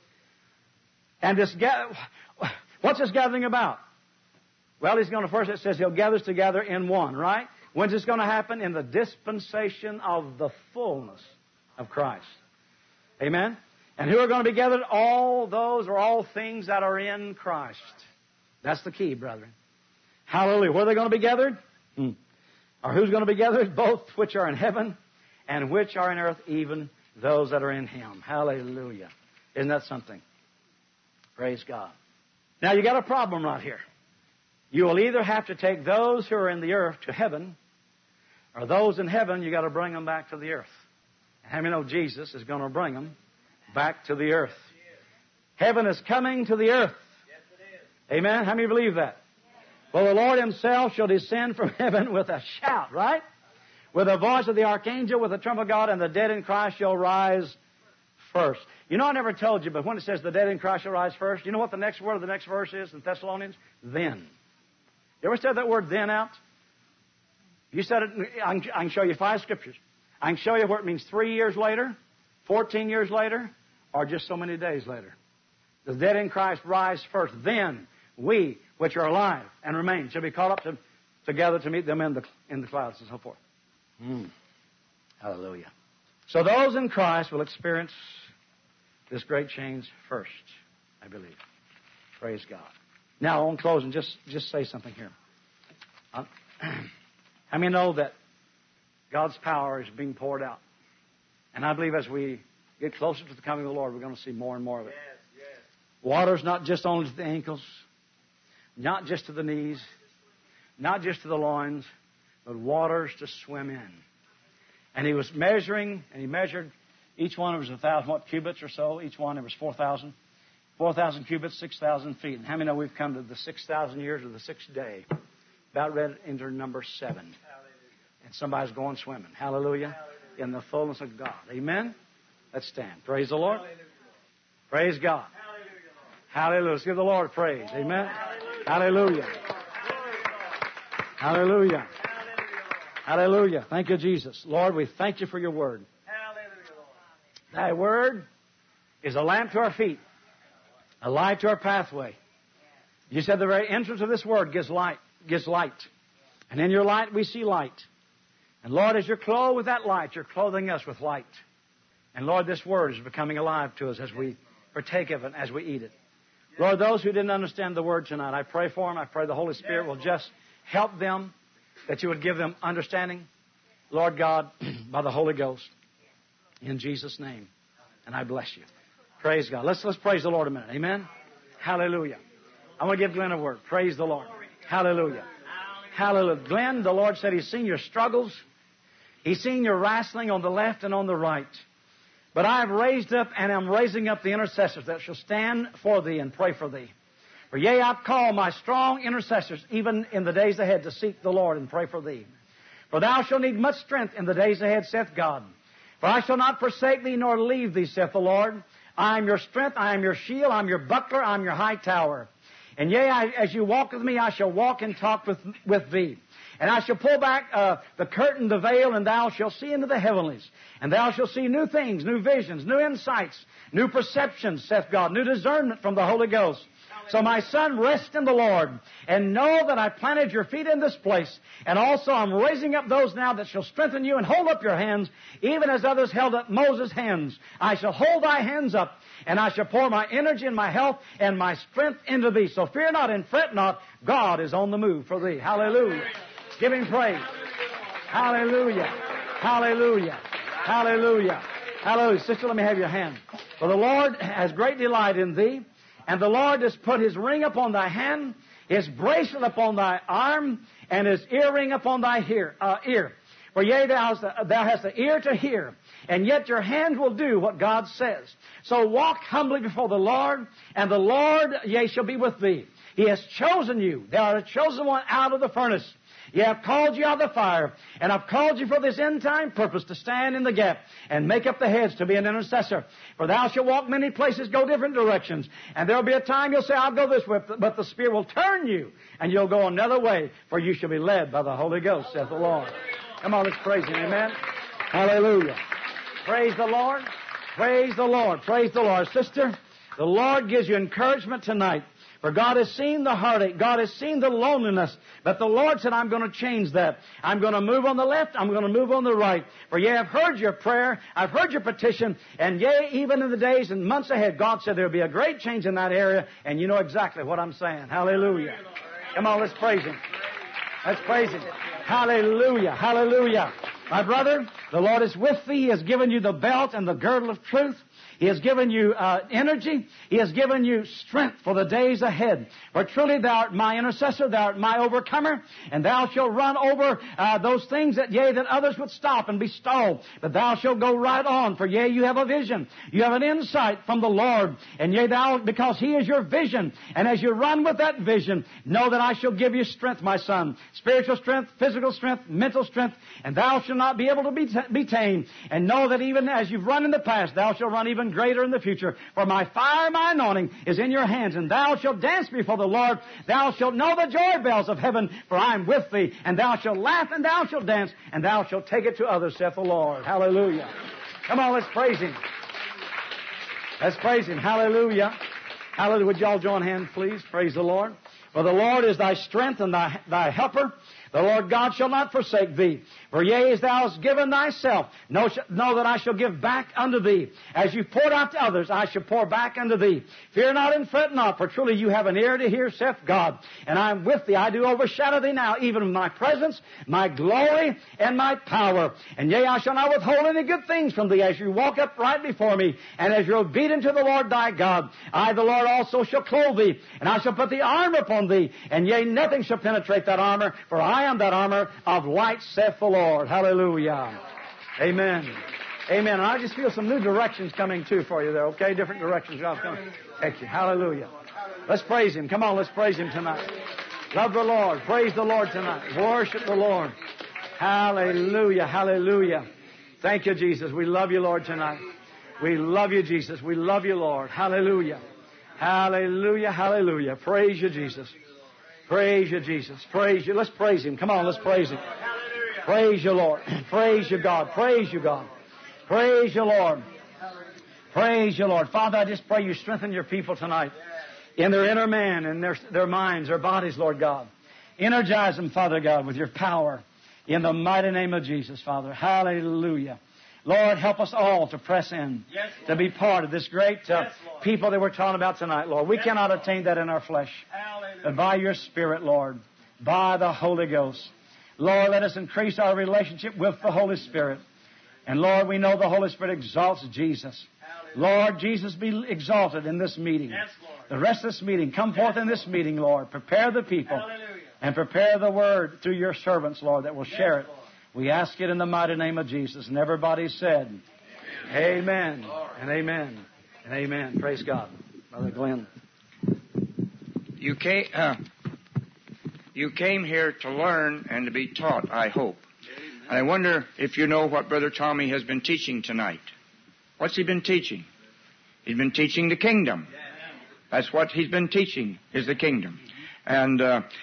And what's this gathering about? Well, He's going to first, it says He'll gather us together in one, right? When's this going to happen? In the dispensation of the fullness of Christ. Amen? And who are going to be gathered? All those or all things that are in Christ. That's the key, brethren. Hallelujah. Where are they going to be gathered? Or who's going to be gathered? Both which are in heaven and which are in earth, even those that are in Him. Hallelujah. Isn't that something? Praise God. Now, you got a problem right here. You will either have to take those who are in the earth to heaven, or those in heaven, you got to bring them back to the earth. And how many know Jesus is going to bring them back to the earth? Heaven is coming to the earth. Yes, it is. Amen? How many believe that? Well, the Lord Himself shall descend from heaven with a shout, right? With the voice of the archangel, with the trump of God, and the dead in Christ shall rise first. You know, I never told you, but when it says the dead in Christ shall rise first, you know what the next word of the next verse is in Thessalonians? Then. You ever said that word then out? You said it, I can show you 5 scriptures. I can show you where it means 3 years later, 14 years later, or just so many days later. The dead in Christ rise first. Then we, which are alive and remain, shall be caught up together to meet them in the clouds and so forth. Hallelujah. So those in Christ will experience this great change first, I believe. Praise God. Now, I want to close and just say something here. How many know that God's power is being poured out? And I believe as we get closer to the coming of the Lord, we're going to see more and more of it. Yes, yes. Water's not just only to the ankles, not just to the knees, not just to the loins, but water's to swim in. And He was measuring, and He measured each one. It was 1,000 cubits or so. Each one, it was 4,000. 4,000 cubits, 6,000 feet. And how many know we've come to the 6,000 years of the 6th day? About ready to enter number 7. Hallelujah. And somebody's going swimming. Hallelujah. Hallelujah. In the fullness of God. Amen? Let's stand. Praise the Lord. Hallelujah. Praise God. Hallelujah. Hallelujah. Let's give the Lord praise. Amen. Hallelujah. Hallelujah. Hallelujah. Thank you, Jesus. Lord, we thank you for your word. Thy word is a lamp to our feet, a light to our pathway. You said the very entrance of this word gives light. And in your light we see light. And Lord, as you're clothed with that light, you're clothing us with light. And Lord, this word is becoming alive to us as we partake of it, as we eat it. Lord, those who didn't understand the word tonight, I pray for them. I pray the Holy Spirit will just help them, that you would give them understanding, Lord God, by the Holy Ghost. In Jesus' name. And I bless you. Praise God. Let's praise the Lord a minute. Amen. Hallelujah. I want to give Glenn a word. Praise the Lord. Hallelujah. Hallelujah. Glenn, the Lord said He's seen your struggles. He's seen your wrestling on the left and on the right. But I have raised up and am raising up the intercessors that shall stand for thee and pray for thee. For yea, I've called my strong intercessors even in the days ahead to seek the Lord and pray for thee. For thou shalt need much strength in the days ahead, saith God. For I shall not forsake thee nor leave thee, saith the Lord. I am your strength, I am your shield, I am your buckler, I am your high tower. And yea, as you walk with me, I shall walk and talk with thee. And I shall pull back the curtain, the veil, and thou shalt see into the heavenlies. And thou shalt see new things, new visions, new insights, new perceptions, saith God, new discernment from the Holy Ghost. So my son, rest in the Lord, and know that I planted your feet in this place. And also I'm raising up those now that shall strengthen you and hold up your hands, even as others held up Moses' hands. I shall hold thy hands up, and I shall pour my energy and my health and my strength into thee. So fear not and fret not. God is on the move for thee. Hallelujah. Give Him praise. Hallelujah. Hallelujah. Hallelujah. Hallelujah. Sister, let me have your hand. For the Lord has great delight in thee, and the Lord has put His ring upon thy hand, His bracelet upon thy arm, and His earring upon thy ear. For yea, thou hast the ear to hear, and yet your hand will do what God says. So walk humbly before the Lord, and the Lord, yea, shall be with thee. He has chosen you. Thou art a chosen one out of the furnace. He hath called you out of the fire, and I've called you for this end time purpose, to stand in the gap and make up the heads to be an intercessor. For thou shalt walk many places, go different directions. And there will be a time you'll say, I'll go this way, but the Spirit will turn you, and you'll go another way, for you shall be led by the Holy Ghost, saith the Lord. Come on, let's praise Him. Amen. Hallelujah. Praise the Lord. Praise the Lord. Praise the Lord. Sister, the Lord gives you encouragement tonight. For God has seen the heartache. God has seen the loneliness. But the Lord said, I'm going to change that. I'm going to move on the left. I'm going to move on the right. For yea, I've heard your prayer. I've heard your petition. And yea, even in the days and months ahead, God said there will be a great change in that area. And you know exactly what I'm saying. Hallelujah. Come on, let's praise Him. Let's praise Him. Hallelujah. Hallelujah. My brother, the Lord is with thee. He has given you the belt and the girdle of truth. He has given you energy. He has given you strength for the days ahead. For truly thou art my intercessor, thou art my overcomer, and thou shalt run over those things that others would stop and be stalled. But thou shalt go right on, for yea, you have a vision. You have an insight from the Lord. And yea, because He is your vision. And as you run with that vision, know that I shall give you strength, my son. Spiritual strength, physical strength, mental strength, and thou shalt not be able to be tamed. And know that even as you've run in the past, thou shalt run even greater in the future. For my fire, my anointing is in your hands, and thou shalt dance before the Lord. Thou shalt know the joy bells of heaven, for I am with thee. And thou shalt laugh, and thou shalt dance, and thou shalt take it to others, saith the Lord. Hallelujah. Come on, let's praise Him. Let's praise Him. Hallelujah. Hallelujah. Would you all join hands, please? Praise the Lord. For the Lord is thy strength and thy helper. The Lord God shall not forsake thee. For yea, as thou hast given thyself, know that I shall give back unto thee. As you poured out to others, I shall pour back unto thee. Fear not and fret not, for truly you have an ear to hear, saith God. And I am with thee. I do overshadow thee now, even with my presence, my glory, and my power. And yea, I shall not withhold any good things from thee, as you walk upright before me, and as you're obedient to the Lord thy God. I, the Lord, also shall clothe thee, and I shall put the armor upon thee. And yea, nothing shall penetrate that armor, for I am that armor of light, saith the Lord. Hallelujah. Amen. Amen. And I just feel some new directions coming too for you there, okay? Different directions God's going to take you. Hallelujah. Let's praise Him. Come on, let's praise Him tonight. Love the Lord. Praise the Lord tonight. Worship the Lord. Hallelujah. Hallelujah. Thank you, Jesus. We love you, Lord, tonight. We love you, Jesus. We love you, Lord. Hallelujah. Hallelujah, hallelujah. Praise you, Jesus. Praise you, Jesus. Praise you. Let's praise Him. Come on, let's praise Him. Praise you, Lord. Praise you, God. Praise you, God. Praise you, Lord. Praise you, Lord. Father, I just pray you strengthen your people tonight in their inner man, in their minds, their bodies, Lord God. Energize them, Father God, with your power in the mighty name of Jesus, Father. Hallelujah. Lord, help us all to press in, to be part of this great people that we're talking about tonight, Lord. We cannot attain that in our flesh, but by your Spirit, Lord, by the Holy Ghost. Lord, let us increase our relationship with the Holy Spirit. And Lord, we know the Holy Spirit exalts Jesus. Lord, Jesus be exalted in this meeting. The rest of this meeting, come forth in this meeting, Lord. Prepare the people and prepare the word through your servants, Lord, that will share it. We ask it in the mighty name of Jesus. And everybody said, Amen and amen and amen. Praise God. Brother Glenn. You came here to learn and to be taught, I hope. I wonder if you know what Brother Tommy has been teaching tonight. What's he been teaching? He's been teaching the kingdom. That's what he's been teaching, is the kingdom. And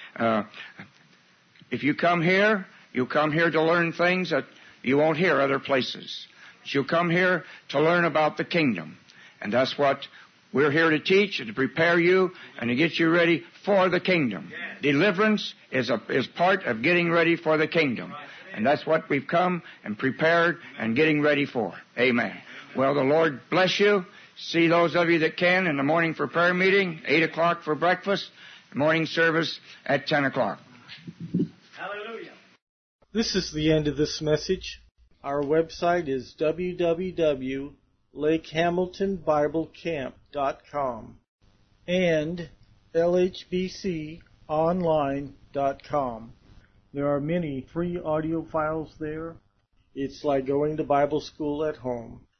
if you come here, you'll come here to learn things that you won't hear other places. But you'll come here to learn about the kingdom. And that's what we're here to teach and to prepare you and to get you ready for the kingdom. Deliverance is part of getting ready for the kingdom. And that's what we've come and prepared and getting ready for. Amen. Well, the Lord bless you. See those of you that can in the morning for prayer meeting, 8 o'clock for breakfast, morning service at 10 o'clock. Hallelujah. This is the end of this message. Our website is www.lakehamiltonbiblecamp.com and lhbconline.com. There are many free audio files there. It's like going to Bible school at home.